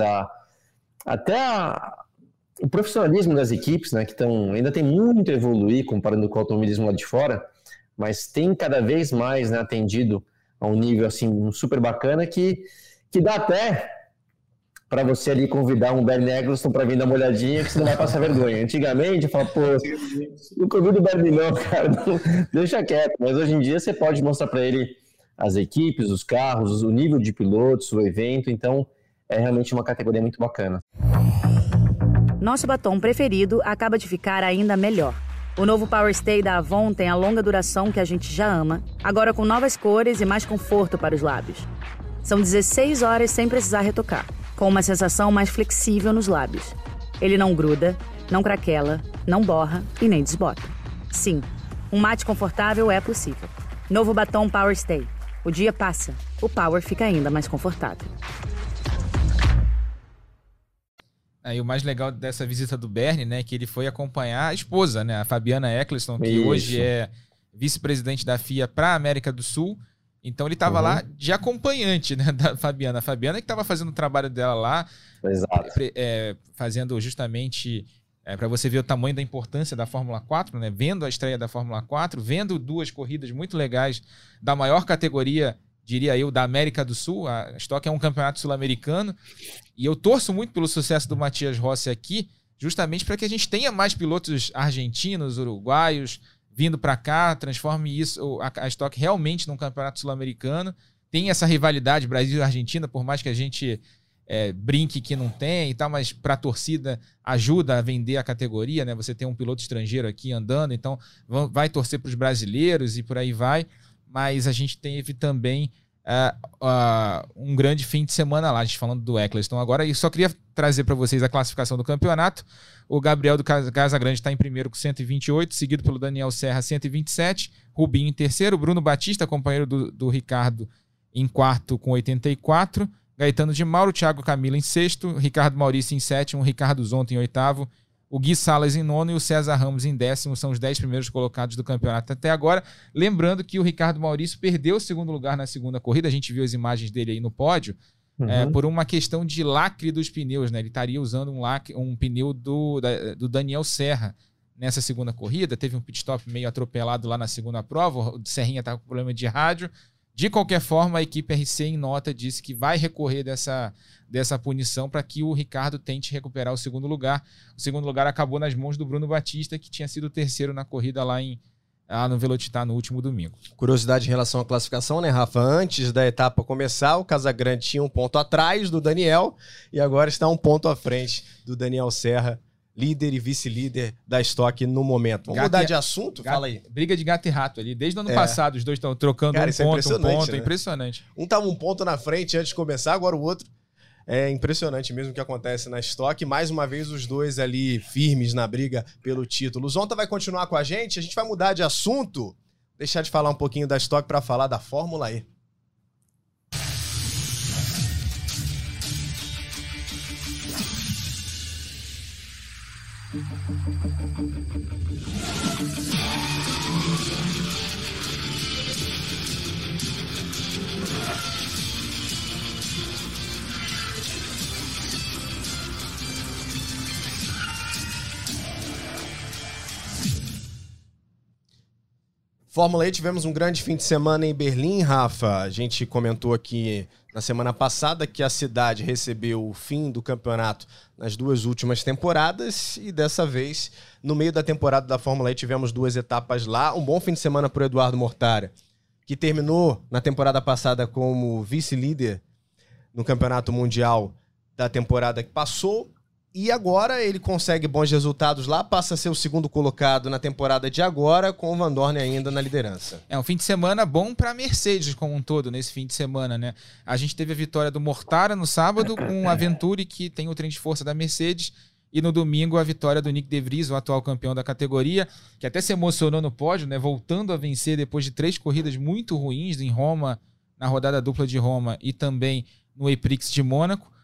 F: o profissionalismo das equipes, né? Que ainda tem muito a evoluir comparando com o automobilismo lá de fora, mas tem cada vez mais, né, atendido a um nível assim super bacana que dá até para você ali convidar um Bernie Eccleston para vir dar uma olhadinha, que você não vai passar vergonha. Antigamente eu falava, não convido o Bernie não, cara, não, deixa quieto. Mas hoje em dia você pode mostrar para ele as equipes, os carros, o nível de pilotos, o evento. Então é realmente uma categoria muito bacana.
B: Nosso batom preferido acaba de ficar ainda melhor. O novo Power Stay da Avon tem a longa duração que a gente já ama, agora com novas cores e mais conforto para os lábios. São 16 horas sem precisar retocar, com uma sensação mais flexível nos lábios. Ele não gruda, não craquela, não borra e nem desbota. Sim, um mate confortável é possível. Novo batom Power Stay. O dia passa, o Power fica ainda mais confortável.
E: Aí o mais legal dessa visita do Bernie, né, que ele foi acompanhar a esposa, né, a Fabiana Eccleston, que hoje é vice-presidente da FIA para a América do Sul. Então ele estava lá de acompanhante, né, da Fabiana. A Fabiana que estava fazendo o trabalho dela lá, fazendo justamente para você ver o tamanho da importância da Fórmula 4, né? Vendo a estreia da Fórmula 4, vendo 2 corridas muito legais da maior categoria, diria eu, da América do Sul. A Stock é um campeonato sul-americano e eu torço muito pelo sucesso do Matias Rossi aqui, justamente para que a gente tenha mais pilotos argentinos, uruguaios, vindo para cá, transforme isso, a Stock realmente num campeonato sul-americano. Tem essa rivalidade Brasil e Argentina, por mais que a gente brinque que não tem e tal, mas para a torcida ajuda a vender a categoria, né? Você tem um piloto estrangeiro aqui andando, então vai torcer para os brasileiros e por aí vai. Mas a gente teve também um grande fim de semana lá, a gente falando do Eccleston. Agora, eu só queria trazer para vocês a classificação do campeonato. O Gabriel do Casagrande está em primeiro com 128, seguido pelo Daniel Serra, 127, Rubinho em terceiro, Bruno Batista, companheiro do Ricardo, em quarto com 84, Gaetano de Mauro, Thiago Camilo em sexto, Ricardo Maurício em sétimo, Ricardo Zonta em oitavo, o Gui Salas em nono e o César Ramos em décimo. São os 10 primeiros colocados do campeonato até agora. Lembrando que o Ricardo Maurício perdeu o segundo lugar na segunda corrida, a gente viu as imagens dele aí no pódio, por uma questão de lacre dos pneus, né? Ele estaria usando um pneu do Daniel Serra nessa segunda corrida, teve um pit stop meio atropelado lá na segunda prova, o Serrinha estava com problema de rádio. De qualquer forma, a equipe RC em nota disse que vai recorrer dessa punição para que o Ricardo tente recuperar o segundo lugar. O segundo lugar acabou nas mãos do Bruno Batista, que tinha sido o terceiro na corrida lá no Velocitar no último domingo.
D: Curiosidade em relação à classificação, né, Rafa? Antes da etapa começar, o Casagrande tinha um ponto atrás do Daniel e agora está um ponto à frente do Daniel Serra, líder e vice-líder da Stock no momento. Vamos mudar de assunto? Fala aí.
E: Briga de gato e rato ali. Desde o ano passado, os dois estão trocando um ponto.
D: Né?
E: Impressionante.
D: Um estava um ponto na frente antes de começar, agora o outro. É impressionante mesmo o que acontece na Stock. Mais uma vez, os dois ali firmes na briga pelo título. O Zonta vai continuar com a gente vai mudar de assunto, deixar de falar um pouquinho da Stock para falar da Fórmula E. Fórmula E, tivemos um grande fim de semana em Berlim, Rafa. A gente comentou aqui na semana passada que a cidade recebeu o fim do campeonato nas 2 últimas temporadas e dessa vez, no meio da temporada da Fórmula E, tivemos 2 etapas lá. Um bom fim de semana para o Eduardo Mortara, que terminou na temporada passada como vice-líder no Campeonato Mundial da temporada que passou. E agora ele consegue bons resultados lá, passa a ser o segundo colocado na temporada de agora, com o Van Dorn ainda na liderança.
E: É um fim de semana bom para a Mercedes como um todo, nesse fim de semana, né? A gente teve a vitória do Mortara no sábado, com a Venturi, que tem o trem de força da Mercedes, e no domingo a vitória do Nick De Vries, o atual campeão da categoria, que até se emocionou no pódio, né? Voltando a vencer depois de 3 corridas muito ruins em Roma, na rodada dupla de Roma e também no E-Prix de Mônaco.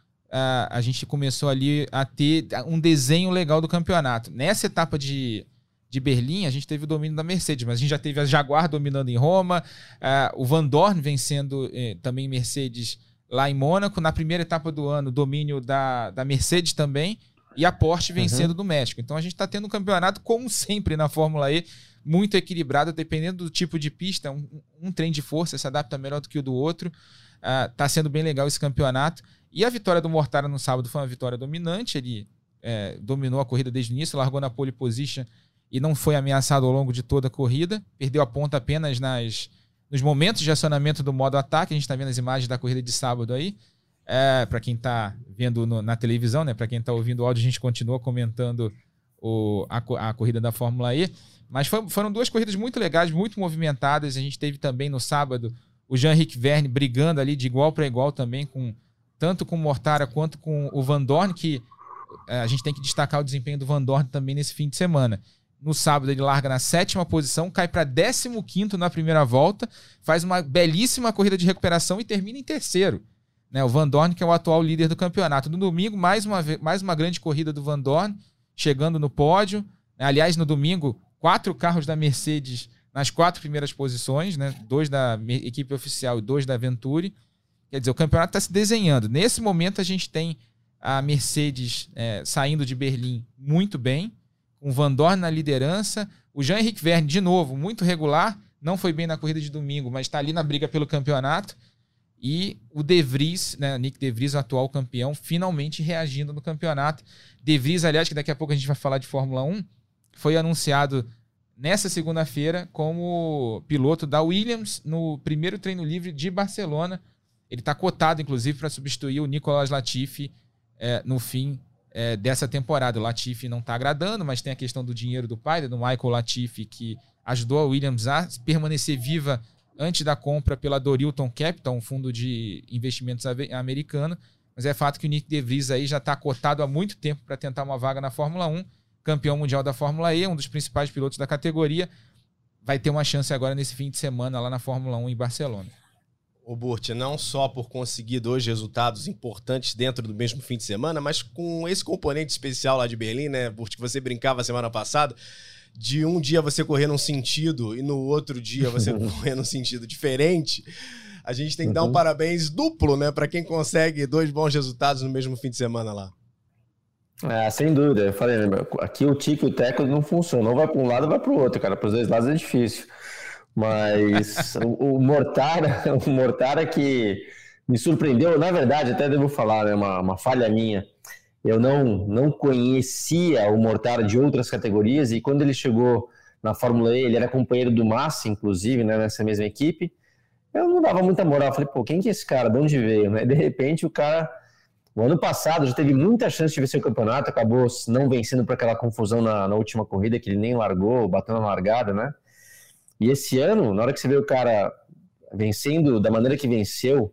E: A gente começou ali a ter um desenho legal do campeonato. Nessa etapa de Berlim, a gente teve o domínio da Mercedes, mas a gente já teve a Jaguar dominando em Roma, o Van Dorn vencendo também Mercedes lá em Mônaco. Na primeira etapa do ano, domínio da Mercedes também, e a Porsche vencendo do México. Então a gente está tendo um campeonato, como sempre na Fórmula E, muito equilibrado, dependendo do tipo de pista. Um trem de força se adapta melhor do que o do outro. Está sendo bem legal esse campeonato. E a vitória do Mortara no sábado foi uma vitória dominante. Ele dominou a corrida desde o início, largou na pole position e não foi ameaçado ao longo de toda a corrida. Perdeu a ponta apenas nos momentos de acionamento do modo ataque. A gente está vendo as imagens da corrida de sábado aí. Para quem está vendo na televisão, né? Para quem está ouvindo o áudio, a gente continua comentando a corrida da Fórmula E. Mas foram 2 corridas muito legais, muito movimentadas. A gente teve também no sábado o Jean-Henrique Verne brigando ali de igual para igual também, tanto com o Mortara quanto com o Van Dorn, que a gente tem que destacar o desempenho do Van Dorn também nesse fim de semana. No sábado ele larga na 7ª posição, cai para 15º na primeira volta, faz uma belíssima corrida de recuperação e termina em terceiro. Né? O Van Dorn, que é o atual líder do campeonato. No domingo, mais uma grande corrida do Van Dorn, chegando no pódio. Aliás, no domingo, 4 carros da Mercedes nas 4 primeiras posições, né? 2 da equipe oficial e 2 da Venturi. Quer dizer, o campeonato está se desenhando. Nesse momento, a gente tem a Mercedes saindo de Berlim muito bem, com o Van Dorn na liderança, o Jean-Henrique Verne, de novo, muito regular, não foi bem na corrida de domingo, mas está ali na briga pelo campeonato, e o De Vries, né, Nick De Vries, o atual campeão, finalmente reagindo no campeonato. De Vries, aliás, que daqui a pouco a gente vai falar de Fórmula 1, foi anunciado nessa segunda-feira como piloto da Williams no primeiro treino livre de Barcelona. Ele está cotado, inclusive, para substituir o Nicolas Latifi no fim dessa temporada. O Latifi não está agradando, mas tem a questão do dinheiro do pai, do Michael Latifi, que ajudou a Williams a permanecer viva antes da compra pela Dorilton Capital, um fundo de investimentos americano. Mas é fato que o Nick De Vries aí já está cotado há muito tempo para tentar uma vaga na Fórmula 1, campeão mundial da Fórmula E, um dos principais pilotos da categoria, vai ter uma chance agora nesse fim de semana lá na Fórmula 1 em Barcelona.
D: O Burt, não só por conseguir 2 resultados importantes dentro do mesmo fim de semana, mas com esse componente especial lá de Berlim, né, Burt, que você brincava semana passada, de um dia você correr num sentido e no outro dia você correr num sentido diferente, a gente tem que dar um parabéns duplo, né, para quem consegue 2 bons resultados no mesmo fim de semana lá.
F: Sem dúvida. Eu falei, né, aqui o tique e o teco não funcionam. Ou vai para um lado ou vai para o outro, cara. Para os 2 lados é difícil. Mas o Mortara que me surpreendeu, na verdade, até devo falar, né, uma falha minha. Eu não conhecia o Mortara de outras categorias e quando ele chegou na Fórmula E, ele era companheiro do Massa, inclusive, né, nessa mesma equipe. Eu não dava muita moral. Eu falei, pô, quem que é esse cara? De onde veio? Né? De repente, o cara... O ano passado já teve muita chance de vencer o campeonato, acabou não vencendo por aquela confusão na última corrida, que ele nem largou, bateu na largada, né? E esse ano, na hora que você vê o cara vencendo da maneira que venceu,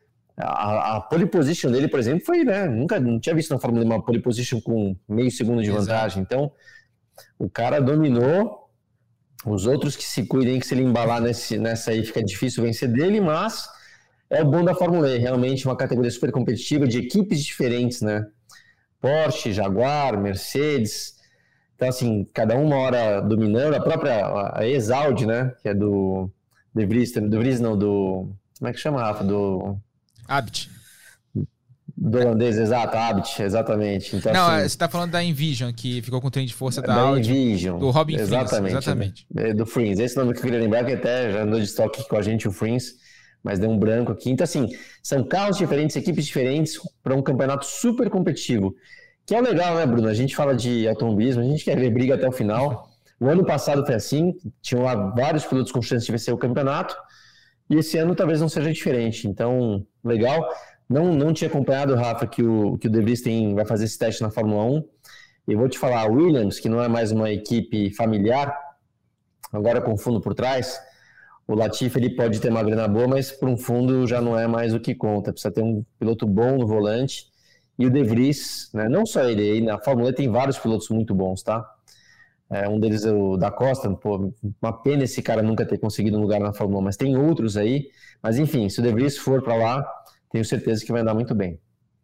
F: a pole position dele, por exemplo, foi, né? Não tinha visto na Fórmula 1 uma pole position com meio segundo de vantagem. Então, o cara dominou, os outros que se cuidem, que se ele embalar nessa aí fica difícil vencer dele, mas... É o bom da Fórmula E, realmente uma categoria super competitiva de equipes diferentes, né? Porsche, Jaguar, Mercedes. Então, assim, cada uma hora dominando. A própria Exaudi, né? Que é do De Vries, como é que chama, Rafa? Do
E: Abt.
F: Do holandês, exato, Abt, exatamente. Então,
E: não,
F: assim,
E: você está falando da Envision, que ficou com o trem de força da Audi.
F: Envision,
E: do Robin
F: exatamente. Do Frins. Esse nome que eu queria lembrar, que até já andou de estoque com a gente, o Frins. Mas deu um branco aqui. Então, assim, são carros diferentes, equipes diferentes para um campeonato super competitivo. Que é o legal, né, Bruno? A gente fala de automobilismo, a gente quer ver briga até o final. O ano passado foi assim, tinham lá vários pilotos com chance de vencer o campeonato. E esse ano talvez não seja diferente. Então, legal. Não tinha acompanhado, Rafa, que o De Vries vai fazer esse teste na Fórmula 1. E vou te falar, a Williams, que não é mais uma equipe familiar, agora com fundo por trás... O Latifi ele pode ter uma grana boa, mas para um fundo já não é mais o que conta. Precisa ter um piloto bom no volante. E o De Vries, né, não só ele, aí na Fórmula E tem vários pilotos muito bons, tá? Um deles é o Da Costa. Pô, uma pena esse cara nunca ter conseguido um lugar na Fórmula 1, mas tem outros aí. Mas enfim, se o De Vries for para lá, tenho certeza que vai andar muito bem.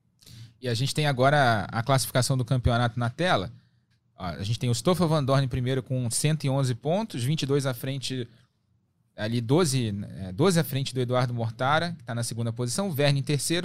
E: E a gente tem agora a classificação do campeonato na tela. A gente tem o Stoffel Vandoorne primeiro com 111 pontos, 22 à frente... Ali 12 à frente do Eduardo Mortara, que está na segunda posição, o Verne em terceiro,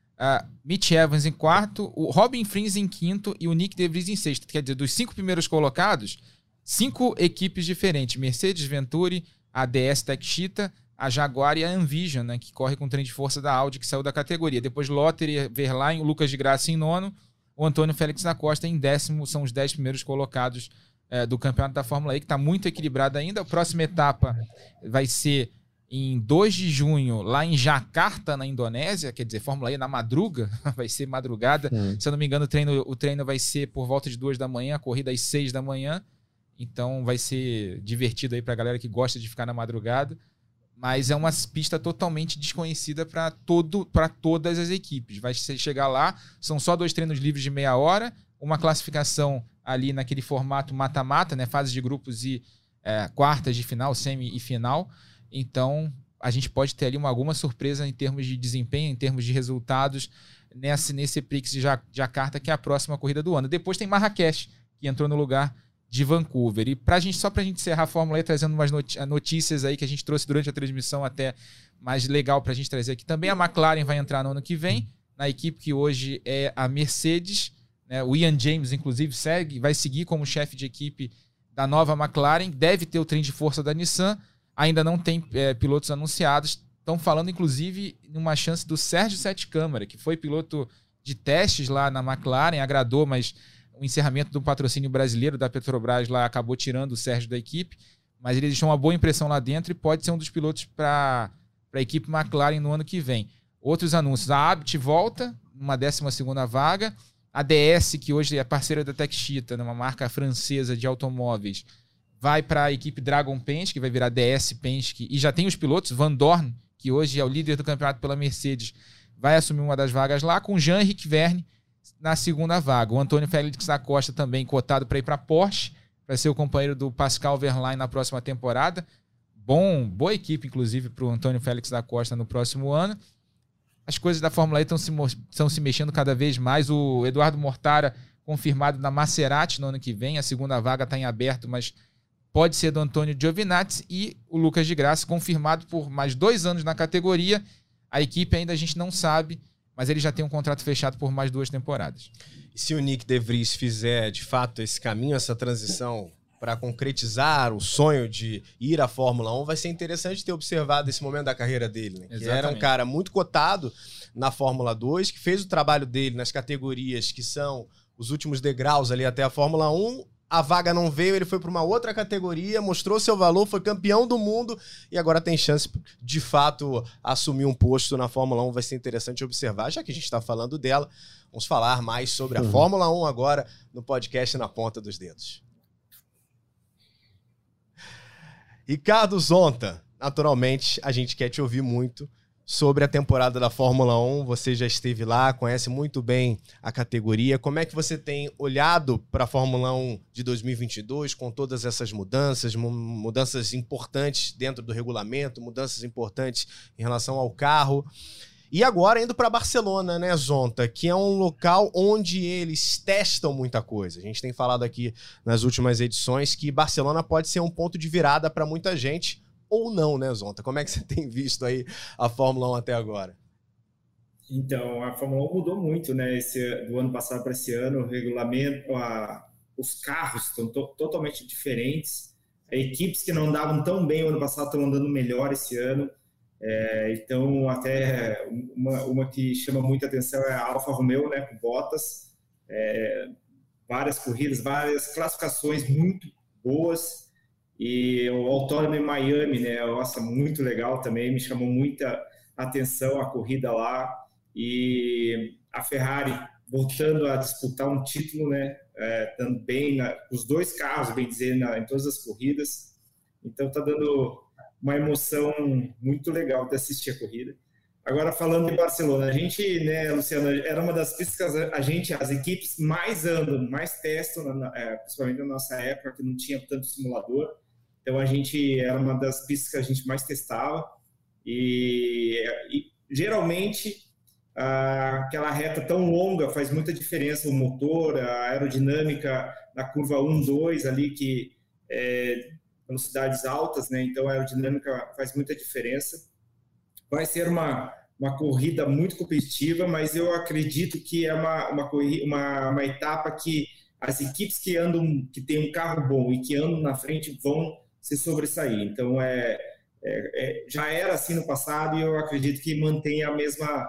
E: Mitch Evans em quarto, o Robin Frins em quinto e o Nick De Vries em sexto. Quer dizer, dos 5 primeiros colocados, 5 equipes diferentes, Mercedes, Venturi, a DS Tech Cheetah, a Jaguar e a Envision, né, que corre com o trem de força da Audi, que saiu da categoria. Depois Lottery, Verlaine, o Lucas de Graça em nono, o Antônio Félix da Costa em décimo, são os 10 primeiros colocados do campeonato da Fórmula E, que está muito equilibrado ainda. A próxima etapa vai ser em 2 de junho, lá em Jakarta, na Indonésia, quer dizer, Fórmula E na madruga, vai ser madrugada. Se eu não me engano, o treino vai ser por volta de 2 da manhã, a corrida às 6 da manhã. Então vai ser divertido aí para a galera que gosta de ficar na madrugada. Mas é uma pista totalmente desconhecida para todas as equipes. Vai chegar lá, são só 2 treinos livres de meia hora, uma classificação ali naquele formato mata-mata, né? Fase de grupos e quartas de final, semi e final. Então, a gente pode ter ali alguma surpresa em termos de desempenho, em termos de resultados nesse Prix de Jakarta, que é a próxima corrida do ano. Depois tem Marrakech, que entrou no lugar de Vancouver. E só para a gente encerrar a Fórmula E, trazendo umas notícias aí que a gente trouxe durante a transmissão, até mais legal para a gente trazer aqui também. A McLaren vai entrar no ano que vem na equipe que hoje é a Mercedes, né? O Ian James, inclusive, vai seguir como chefe de equipe da nova McLaren, deve ter o trem de força da Nissan, ainda não tem pilotos anunciados. Estão falando, inclusive, numa chance do Sérgio Sete Câmara, que foi piloto de testes lá na McLaren, agradou, mas o encerramento do patrocínio brasileiro da Petrobras lá acabou tirando o Sérgio da equipe, mas ele deixou uma boa impressão lá dentro e pode ser um dos pilotos para a equipe McLaren no ano que vem. Outros anúncios, a Abt volta, uma 12ª vaga, a DS, que hoje é parceira da Techchita, uma marca francesa de automóveis, vai para a equipe Dragon Penske, que vai virar DS Penske, e já tem os pilotos, Van Dorn, que hoje é o líder do campeonato pela Mercedes, vai assumir uma das vagas lá, com Jean-Henrique Verne na 2ª vaga. O Antônio Félix da Costa também cotado para ir para a Porsche, para ser o companheiro do Pascal Wehrlein na próxima temporada. Boa equipe, inclusive, para o Antônio Félix da Costa no próximo ano. As coisas da Fórmula E estão se mexendo cada vez mais. O Eduardo Mortara confirmado na Maserati no ano que vem. A 2ª vaga está em aberto, mas pode ser do Antônio Giovinazzi. E o Lucas de Graça confirmado por mais 2 anos na categoria. A equipe ainda a gente não sabe, mas ele já tem um contrato fechado por mais 2 temporadas.
D: E se o Nick De Vries fizer, de fato, esse caminho, essa transição para concretizar o sonho de ir à Fórmula 1, vai ser interessante ter observado esse momento da carreira dele, né? Que era um cara muito cotado na Fórmula 2, que fez o trabalho dele nas categorias que são os últimos degraus ali até a Fórmula 1, a vaga não veio, ele foi para uma outra categoria, mostrou seu valor, foi campeão do mundo e agora tem chance, de fato, assumir um posto na Fórmula 1. Vai ser interessante observar, já que a gente está falando dela, vamos falar mais sobre a Fórmula 1 agora no podcast Na Ponta dos Dedos. Ricardo Zonta, naturalmente, a gente quer te ouvir muito sobre a temporada da Fórmula 1. Você já esteve lá, conhece muito bem a categoria. Como é que você tem olhado para a Fórmula 1 de 2022 com todas essas mudanças importantes dentro do regulamento, mudanças importantes em relação ao carro? E agora indo para Barcelona, né, Zonta, que é um local onde eles testam muita coisa. A gente tem falado aqui nas últimas edições que Barcelona pode ser um ponto de virada para muita gente, ou não, né, Zonta? Como é que você tem visto aí a Fórmula 1 até agora?
G: Então, a Fórmula 1 mudou muito, né, do ano passado para esse ano. O regulamento, os carros estão totalmente diferentes. Equipes que não andavam tão bem o ano passado estão andando melhor esse ano. Então, até uma que chama muita atenção é a Alfa Romeo, né, com Bottas. Várias corridas, várias classificações muito boas. E o Autódromo em Miami, né, nossa, muito legal também, me chamou muita atenção a corrida lá. E a Ferrari voltando a disputar um título, né, também os 2 carros, bem dizer, em todas as corridas. Então, está dando uma emoção muito legal de assistir a corrida. Agora, falando de Barcelona, a gente, né, Luciano, era uma das pistas que as equipes mais andam, mais testam, principalmente na nossa época, que não tinha tanto simulador. Então, a gente era uma das pistas que a gente mais testava. E geralmente, aquela reta tão longa faz muita diferença. O motor, a aerodinâmica na curva 1, 2, ali, que velocidades altas, né? Então a aerodinâmica faz muita diferença. Vai ser uma corrida muito competitiva, mas eu acredito que é uma etapa que as equipes que têm um carro bom e que andam na frente vão se sobressair. Então já era assim no passado e eu acredito que mantém a mesma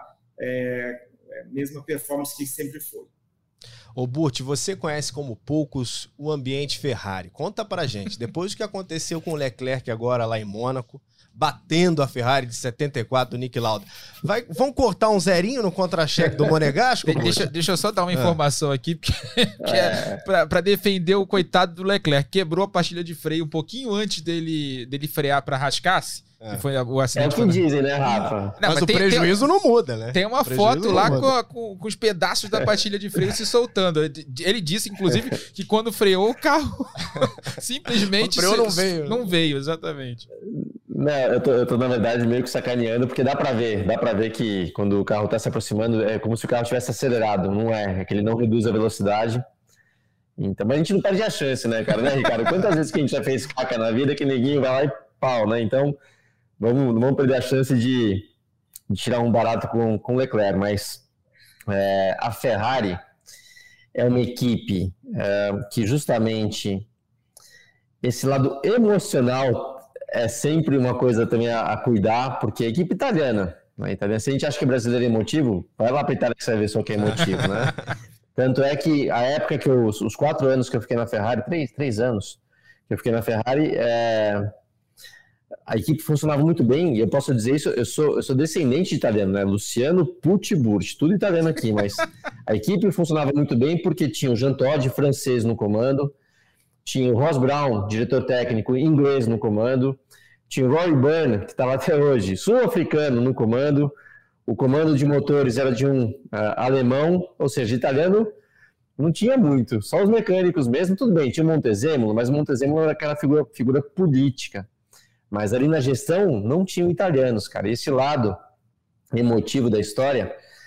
G: performance que sempre foi.
D: Ô Burt, você conhece como poucos o ambiente Ferrari. Conta pra gente, depois do que aconteceu com o Leclerc agora lá em Mônaco, batendo a Ferrari de 74 do Niki Lauda, vão cortar um zerinho no contra-cheque do Monegasco?
E: Deixa eu só dar uma informação aqui, que pra defender o coitado do Leclerc. Quebrou a pastilha de freio um pouquinho antes dele frear pra rascar-se. Que foi o acidente.
F: É o que dizem, né, Rafa?
D: Não, mas o prejuízo não muda, né?
E: Tem uma foto lá com os pedaços da pastilha de freio se soltando. Ele disse, inclusive, que quando freou o carro, simplesmente não veio, exatamente.
F: Não, eu tô, na verdade, meio que sacaneando, porque dá pra ver que quando o carro tá se aproximando, é como se o carro tivesse acelerado, não é que ele não reduz a velocidade. Então, mas a gente não perde a chance, né, cara? Né, Ricardo? Quantas vezes que a gente já fez caca na vida que ninguém vai lá e pau, né? Então, não vamos perder a chance de tirar um barato com o Leclerc, mas A Ferrari é uma equipe que justamente esse lado emocional é sempre uma coisa também a cuidar, porque a equipe italiana, né? Se a gente acha que brasileiro é emotivo, vai lá para Itália que você vai ver só que é emotivo, né? Tanto é que a época que os 4 anos que eu fiquei na Ferrari, 3 anos que eu fiquei na Ferrari, a equipe funcionava muito bem, e eu posso dizer isso, eu sou descendente de italiano, né? Luciano Pucci Burti, tudo italiano aqui, mas a equipe funcionava muito bem porque tinha o Jean Todt, francês, no comando, tinha o Ross Brown, diretor técnico, inglês, no comando, tinha o Rory Byrne, que estava até hoje, sul-africano, no comando, o comando de motores era de um alemão, ou seja, italiano não tinha muito, só os mecânicos mesmo, tudo bem, tinha o Montezemolo, mas o Montezemolo era aquela figura política. Mas ali na gestão não tinham italianos, cara. Esse lado emotivo da história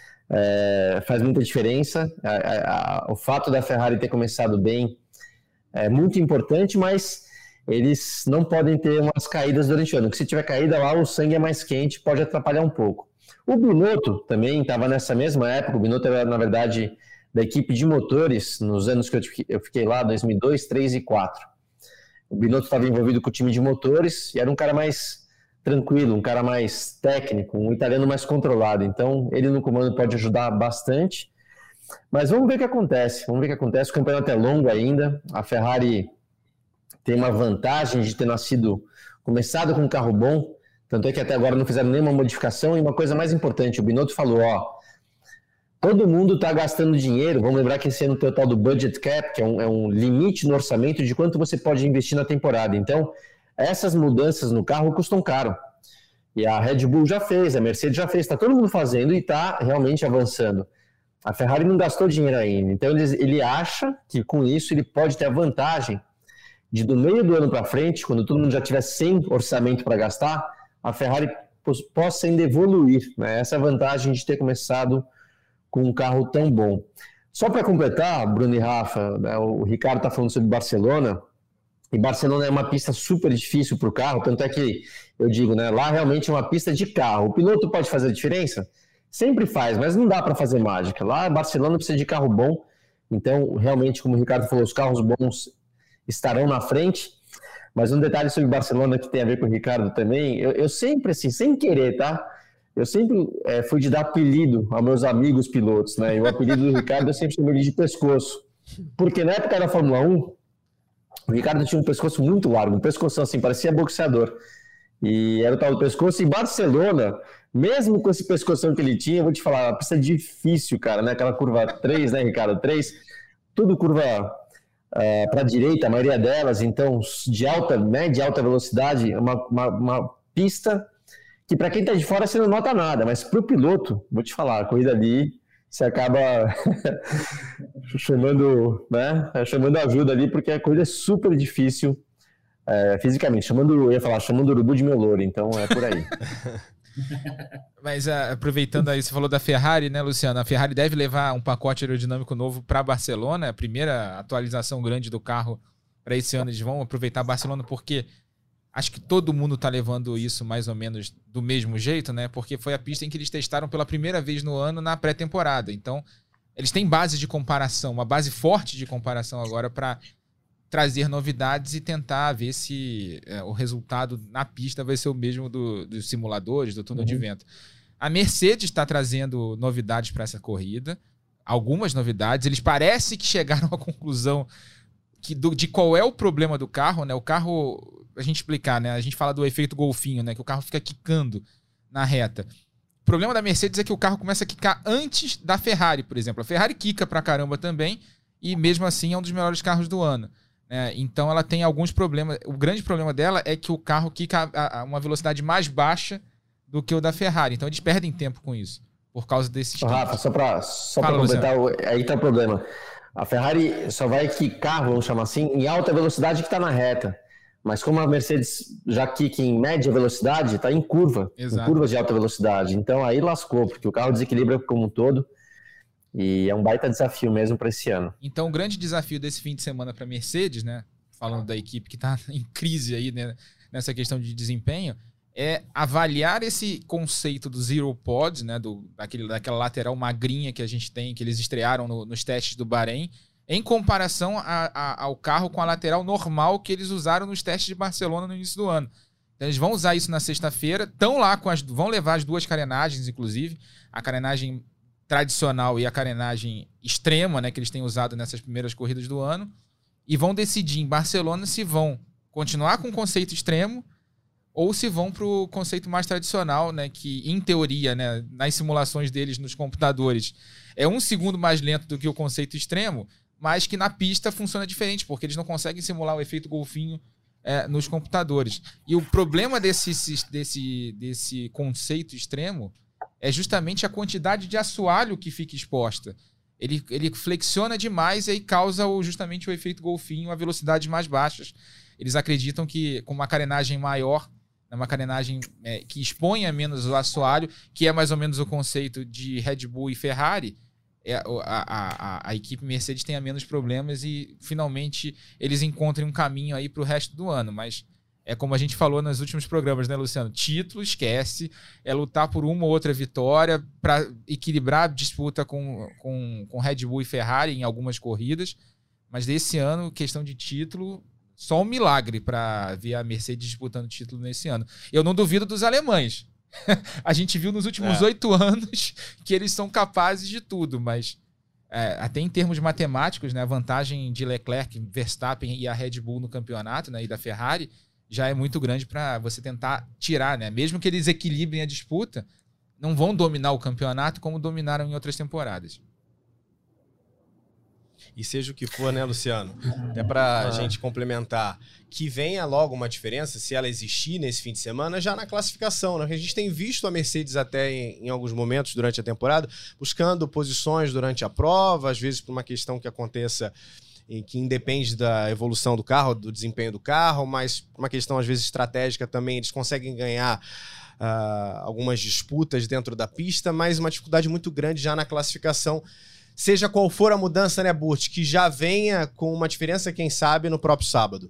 F: faz muita diferença. O fato da Ferrari ter começado bem é muito importante, mas eles não podem ter umas caídas durante o ano. Porque se tiver caída lá, o sangue é mais quente, pode atrapalhar um pouco. O Binotto também estava nessa mesma época. O Binotto era, na verdade, da equipe de motores nos anos que eu fiquei lá, 2002, 2003 e 2004. O Binotto estava envolvido com o time de motores e era um cara mais tranquilo, um cara mais técnico, um italiano mais controlado. Então, ele no comando pode ajudar bastante. Mas vamos ver o que acontece. O campeonato é longo ainda. A Ferrari tem uma vantagem de ter começado com um carro bom. Tanto é que até agora não fizeram nenhuma modificação. E uma coisa mais importante, o Binotto falou, todo mundo está gastando dinheiro. Vamos lembrar que esse ano tem o tal do budget cap, que é um limite no orçamento de quanto você pode investir na temporada. Então, essas mudanças no carro custam caro. E a Red Bull já fez, a Mercedes já fez, está todo mundo fazendo e está realmente avançando. A Ferrari não gastou dinheiro ainda. Então, ele acha que com isso ele pode ter a vantagem de, do meio do ano para frente, quando todo mundo já tiver sem orçamento para gastar, a Ferrari possa ainda evoluir, né? Essa é a vantagem de ter começado com um carro tão bom. Só para completar, Bruno e Rafa, né, o Ricardo está falando sobre Barcelona, e Barcelona é uma pista super difícil para o carro, tanto é que eu digo, né, lá realmente é uma pista de carro. O piloto pode fazer a diferença? Sempre faz, mas não dá para fazer mágica. Lá Barcelona precisa de carro bom, então realmente, como o Ricardo falou, os carros bons estarão na frente. Mas um detalhe sobre Barcelona que tem a ver com o Ricardo também, eu sempre, assim, sem querer, tá? Eu sempre fui de dar apelido aos meus amigos pilotos, né? E o apelido do Ricardo eu sempre chamei ele de pescoço. Porque na época da Fórmula 1, o Ricardo tinha um pescoço muito largo, um pescoção assim, parecia boxeador. E era o tal do pescoço. E Barcelona, mesmo com esse pescoção que ele tinha, eu vou te falar, uma pista difícil, cara, né? Aquela curva 3, né, Ricardo? 3, tudo curva para a direita, a maioria delas, então, de alta velocidade, uma pista que para quem está de fora você não nota nada, mas para o piloto, vou te falar, a corrida ali, você acaba chamando ajuda ali, porque a corrida é super difícil fisicamente, chamando o urubu de meu louro, então é por aí.
E: Mas aproveitando aí, você falou da Ferrari, né, Luciano? A Ferrari deve levar um pacote aerodinâmico novo para Barcelona, a primeira atualização grande do carro para esse ano. Eles vão aproveitar Barcelona porque acho que todo mundo está levando isso mais ou menos do mesmo jeito, né? Porque foi a pista em que eles testaram pela primeira vez no ano na pré-temporada. Então, eles têm base de comparação, uma base forte de comparação agora para trazer novidades e tentar ver se o resultado na pista vai ser o mesmo dos simuladores, do túnel de vento. A Mercedes está trazendo novidades para essa corrida, algumas novidades. Eles parecem que chegaram à conclusão de qual é o problema do carro, né? O carro, a gente explicar, né? A gente fala do efeito golfinho, né? Que o carro fica quicando na reta. O problema da Mercedes é que o carro começa a quicar antes da Ferrari, por exemplo. A Ferrari quica pra caramba também e mesmo assim é um dos melhores carros do ano. Então ela tem alguns problemas. O grande problema dela é que o carro quica a uma velocidade mais baixa do que o da Ferrari. Então eles perdem tempo com isso, por causa desses...
F: Rafa, só para completar, aí tá o problema. A Ferrari só vai quicar, vamos chamar assim, em alta velocidade que está na reta. Mas como a Mercedes já quica em média velocidade, está em curva, em curvas de alta velocidade. Então aí lascou, porque o carro desequilibra como um todo. E é um baita desafio mesmo para esse ano.
E: Então o grande desafio desse fim de semana para a Mercedes, né, falando da equipe que está em crise aí, né, nessa questão de desempenho, é avaliar esse conceito do Zero Pod, né, daquela lateral magrinha que a gente tem, que eles estrearam nos testes do Bahrein, em comparação ao carro com a lateral normal que eles usaram nos testes de Barcelona no início do ano. Então eles vão usar isso na sexta-feira, estão lá vão levar as duas carenagens, inclusive, a carenagem tradicional e a carenagem extrema, né, que eles têm usado nessas primeiras corridas do ano, e vão decidir em Barcelona se vão continuar com o conceito extremo ou se vão para o conceito mais tradicional, né, que em teoria, né, nas simulações deles nos computadores, é 1 segundo mais lento do que o conceito extremo, mas que na pista funciona diferente, porque eles não conseguem simular o efeito golfinho nos computadores. E o problema desse conceito extremo é justamente a quantidade de assoalho que fica exposta. Ele flexiona demais e aí causa justamente o efeito golfinho a velocidades mais baixas. Eles acreditam que com uma carenagem maior, uma carenagem que exponha menos o assoalho, que é mais ou menos o conceito de Red Bull e Ferrari, a equipe Mercedes tenha menos problemas e finalmente eles encontrem um caminho aí para o resto do ano. Mas é como a gente falou nos últimos programas, né, Luciano? Título, esquece. É lutar por uma ou outra vitória para equilibrar a disputa com Red Bull e Ferrari em algumas corridas. Mas desse ano, questão de título, só um milagre para ver a Mercedes disputando título nesse ano. Eu não duvido dos alemães. A gente viu nos últimos 8 anos que eles são capazes de tudo, mas até em termos matemáticos, né, a vantagem de Leclerc, Verstappen e a Red Bull no campeonato, né, e da Ferrari já é muito grande para você tentar tirar, né? Mesmo que eles equilibrem a disputa, não vão dominar o campeonato como dominaram em outras temporadas.
D: E seja o que for, né, Luciano? Até para a gente complementar, que venha logo uma diferença, se ela existir nesse fim de semana, já na classificação, né? A gente tem visto a Mercedes até em alguns momentos durante a temporada, buscando posições durante a prova, às vezes por uma questão que aconteça e que independe da evolução do carro, do desempenho do carro, mas por uma questão às vezes estratégica também, eles conseguem ganhar algumas disputas dentro da pista, mas uma dificuldade muito grande já na classificação. Seja qual for a mudança, né, Burt, que já venha com uma diferença, quem sabe, no próprio sábado.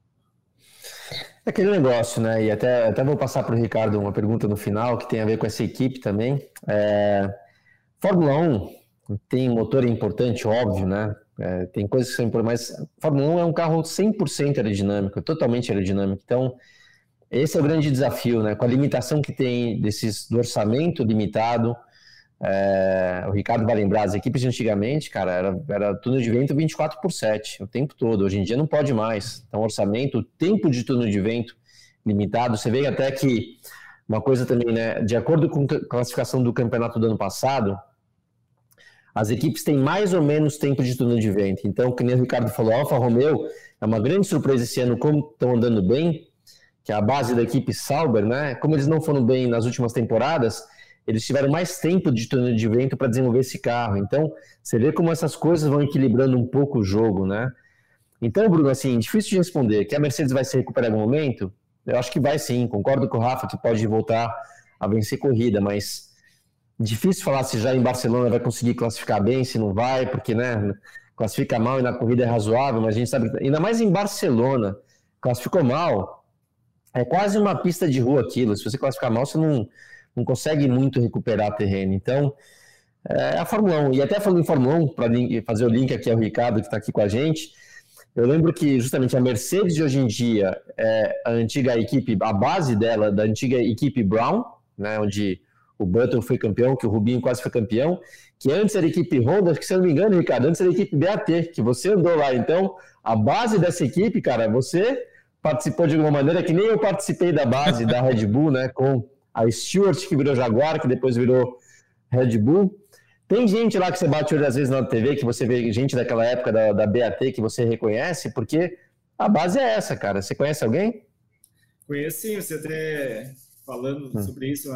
F: É aquele negócio, né? E até vou passar para o Ricardo uma pergunta no final, que tem a ver com essa equipe também. Fórmula 1 tem um motor importante, óbvio, né? Tem coisas que são importantes, mas Fórmula 1 é um carro 100% aerodinâmico, totalmente aerodinâmico. Então, esse é o grande desafio, né? Com a limitação que tem do orçamento limitado. O Ricardo vai lembrar, as equipes de antigamente, cara, era túnel de vento 24/7, o tempo todo. Hoje em dia não pode mais. Então, orçamento, o tempo de túnel de vento limitado. Você vê até que uma coisa também, né? De acordo com a classificação do campeonato do ano passado, as equipes têm mais ou menos tempo de túnel de vento. Então, como o Ricardo falou, a Alfa Romeo é uma grande surpresa esse ano, como estão andando bem, que é a base da equipe Sauber, né? Como eles não foram bem nas últimas temporadas, eles tiveram mais tempo de túnel de vento para desenvolver esse carro. Então, você vê como essas coisas vão equilibrando um pouco o jogo, né? Então, Bruno, assim, difícil de responder. Que a Mercedes vai se recuperar em algum momento? Eu acho que vai sim. Concordo com o Rafa que pode voltar a vencer corrida, mas difícil falar se já em Barcelona vai conseguir classificar bem, se não vai, porque, né, classifica mal e na corrida é razoável, mas a gente sabe que, ainda mais em Barcelona, classificou mal, é quase uma pista de rua aquilo. Se você classificar mal, você não consegue muito recuperar terreno. Então, a Fórmula 1, e até falando em Fórmula 1, para fazer o link aqui ao Ricardo, que está aqui com a gente, eu lembro que justamente a Mercedes de hoje em dia é a antiga equipe, a base dela, da antiga equipe Brown, né, onde o Button foi campeão, que o Rubinho quase foi campeão, que antes era a equipe Honda, que se eu não me engano, Ricardo, antes era a equipe BAT, que você andou lá. Então, a base dessa equipe, cara, você participou de alguma maneira, que nem eu participei da base da Red Bull, né, com a Stewart, que virou Jaguar, que depois virou Red Bull. Tem gente lá que você bate olho às vezes na TV, que você vê gente daquela época da BAT que você reconhece, porque a base é essa, cara. Você conhece alguém?
G: Conheço sim, você até falando sobre isso.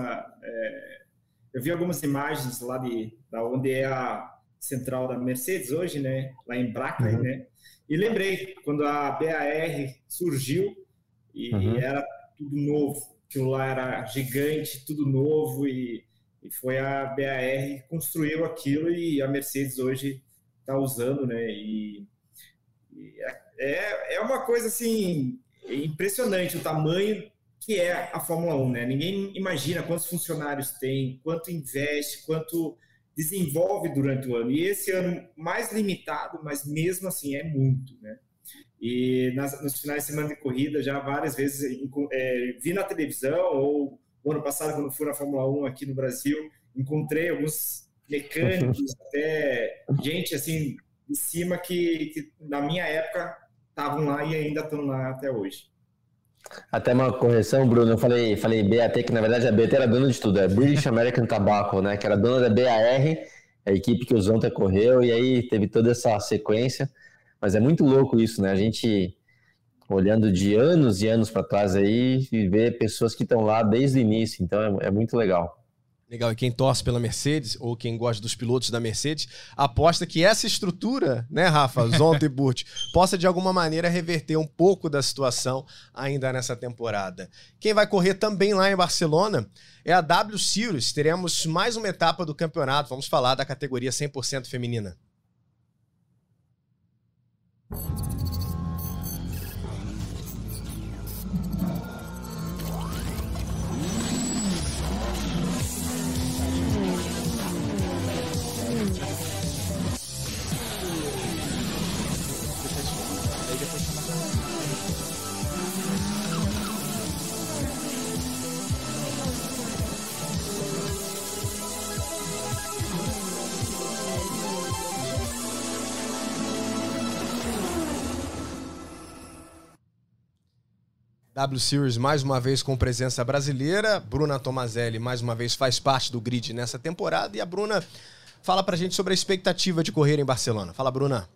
G: Eu vi algumas imagens lá da onde é a central da Mercedes hoje, né? Lá em Brackley, né? E lembrei, quando a BAR surgiu e era tudo novo. Aquilo lá era gigante, tudo novo, e foi a BAR que construiu aquilo e a Mercedes hoje está usando, né? E é uma coisa assim impressionante o tamanho que é a Fórmula 1, né? Ninguém imagina quantos funcionários tem, quanto investe, quanto desenvolve durante o ano. E esse ano mais limitado, mas mesmo assim é muito, né? E nos finais de semana de corrida, já várias vezes vi na televisão, ou o ano passado, quando fui na Fórmula 1 aqui no Brasil, encontrei alguns mecânicos, até gente assim de cima que na minha época estavam lá e ainda estão lá até hoje.
F: Até uma correção, Bruno, eu falei BAT, que na verdade a BAT era dona de tudo, é British American Tobacco, né, que era dona da BAR, a equipe que o Zonta correu, e aí teve toda essa sequência, mas é muito louco isso, né, a gente olhando de anos e anos para trás aí, e ver pessoas que estão lá desde o início, então é muito legal.
D: Legal, e quem torce pela Mercedes, ou quem gosta dos pilotos da Mercedes, aposta que essa estrutura, né, Rafa, Zonta e Burt, possa de alguma maneira reverter um pouco da situação ainda nessa temporada. Quem vai correr também lá em Barcelona é a W Series. Teremos mais uma etapa do campeonato, vamos falar da categoria 100% feminina. W Series mais uma vez com presença brasileira. Bruna Tomazelli mais uma vez faz parte do grid nessa temporada. E a Bruna fala pra gente sobre a expectativa de correr em Barcelona. Fala, Bruna.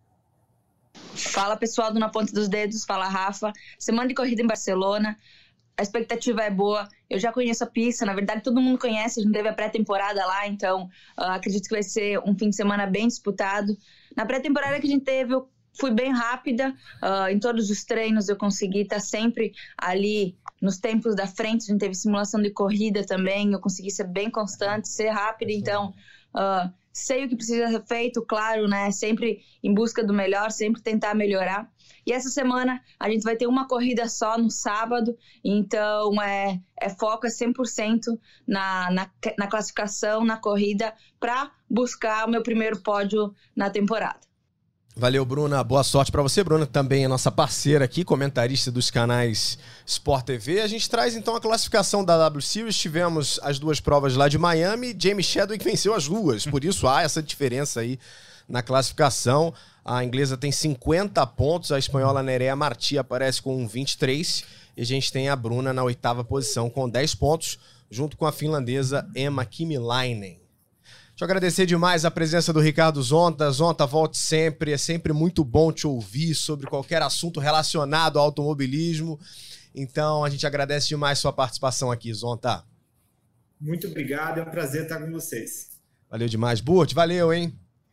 H: Fala, pessoal do Na Ponta dos Dedos. Fala, Rafa. Semana de corrida em Barcelona. A expectativa é boa. Eu já conheço a pista. Na verdade, todo mundo conhece. A gente teve a pré-temporada lá. Então, acredito que vai ser um fim de semana bem disputado. Na pré-temporada que a gente teve, eu fui bem rápida, em todos os treinos eu consegui estar sempre ali nos tempos da frente, a gente teve simulação de corrida também, eu consegui ser bem constante, ser rápida, então sei o que precisa ser feito, claro, né, sempre em busca do melhor, sempre tentar melhorar. E essa semana a gente vai ter uma corrida só no sábado, então foco 100% na classificação, na corrida, para buscar o meu primeiro pódio na temporada.
D: Valeu, Bruna. Boa sorte para você. Bruna também é nossa parceira aqui, comentarista dos canais Sport TV. A gente traz então a classificação da W Series. Tivemos as duas provas lá de Miami. Jamie Chadwick venceu as duas. Por isso há essa diferença aí na classificação. A inglesa tem 50 pontos. A espanhola Nerea Martí aparece com 23. E a gente tem a Bruna na 8ª posição com 10 pontos, junto com a finlandesa Emma Kymäläinen. Deixa eu agradecer demais a presença do Ricardo Zonta. Zonta, volte sempre. É sempre muito bom te ouvir sobre qualquer assunto relacionado ao automobilismo. Então, a gente agradece demais sua participação aqui, Zonta.
G: Muito obrigado. É um prazer estar com vocês.
D: Valeu demais. Burt, valeu, hein?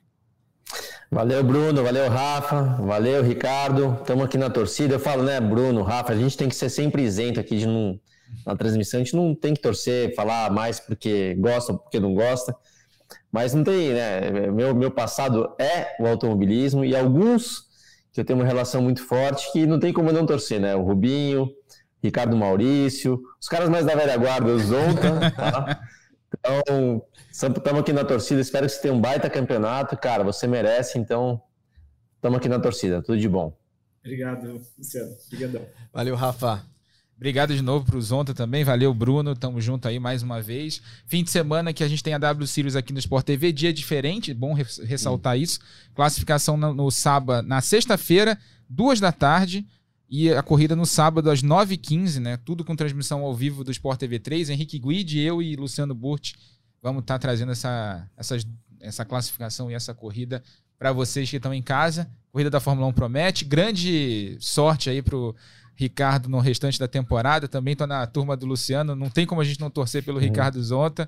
F: Valeu, Bruno. Valeu, Rafa. Valeu, Ricardo. Estamos aqui na torcida. Eu falo, né, Bruno, Rafa, a gente tem que ser sempre isento aqui na transmissão. A gente não tem que torcer, falar mais porque gosta ou porque não gosta. Mas não tem, né? Meu passado é o automobilismo e alguns que eu tenho uma relação muito forte que não tem como não torcer, né? O Rubinho, Ricardo Maurício, os caras mais da velha guarda, o Zonta, tá? Então, estamos aqui na torcida, espero que você tenha um baita campeonato, cara, você merece, então estamos aqui na torcida, tudo de bom.
G: Obrigado, Luciano. Obrigadão.
D: Valeu, Rafa.
E: Obrigado de novo pro Zonta também, valeu, Bruno, tamo junto aí mais uma vez. Fim de semana que a gente tem a W Series aqui no Sport TV, dia diferente, bom ressaltar isso. Classificação no sábado, na sexta-feira, 14h, e a corrida no sábado às 9h15, né? Tudo com transmissão ao vivo do Sport TV 3. Henrique Guide, eu e Luciano Burt vamos estar trazendo essa classificação e essa corrida para vocês que estão em casa. Corrida da Fórmula 1 promete, grande sorte aí pro Ricardo no restante da temporada. Também estou na turma do Luciano, não tem como a gente não torcer pelo Ricardo Zonta.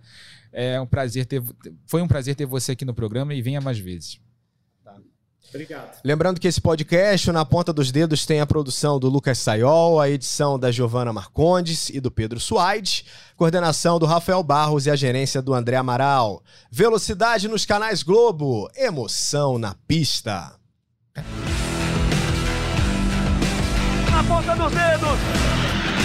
E: Foi um prazer ter você aqui no programa e venha mais vezes.
G: Tá. Obrigado.
D: Lembrando que esse podcast, Na Ponta dos Dedos, tem a produção do Lucas Sayol, a edição da Giovana Marcondes e do Pedro Suaide, coordenação do Rafael Barros e a gerência do André Amaral. Velocidade nos canais Globo, emoção na pista.
I: Na ponta dos dedos.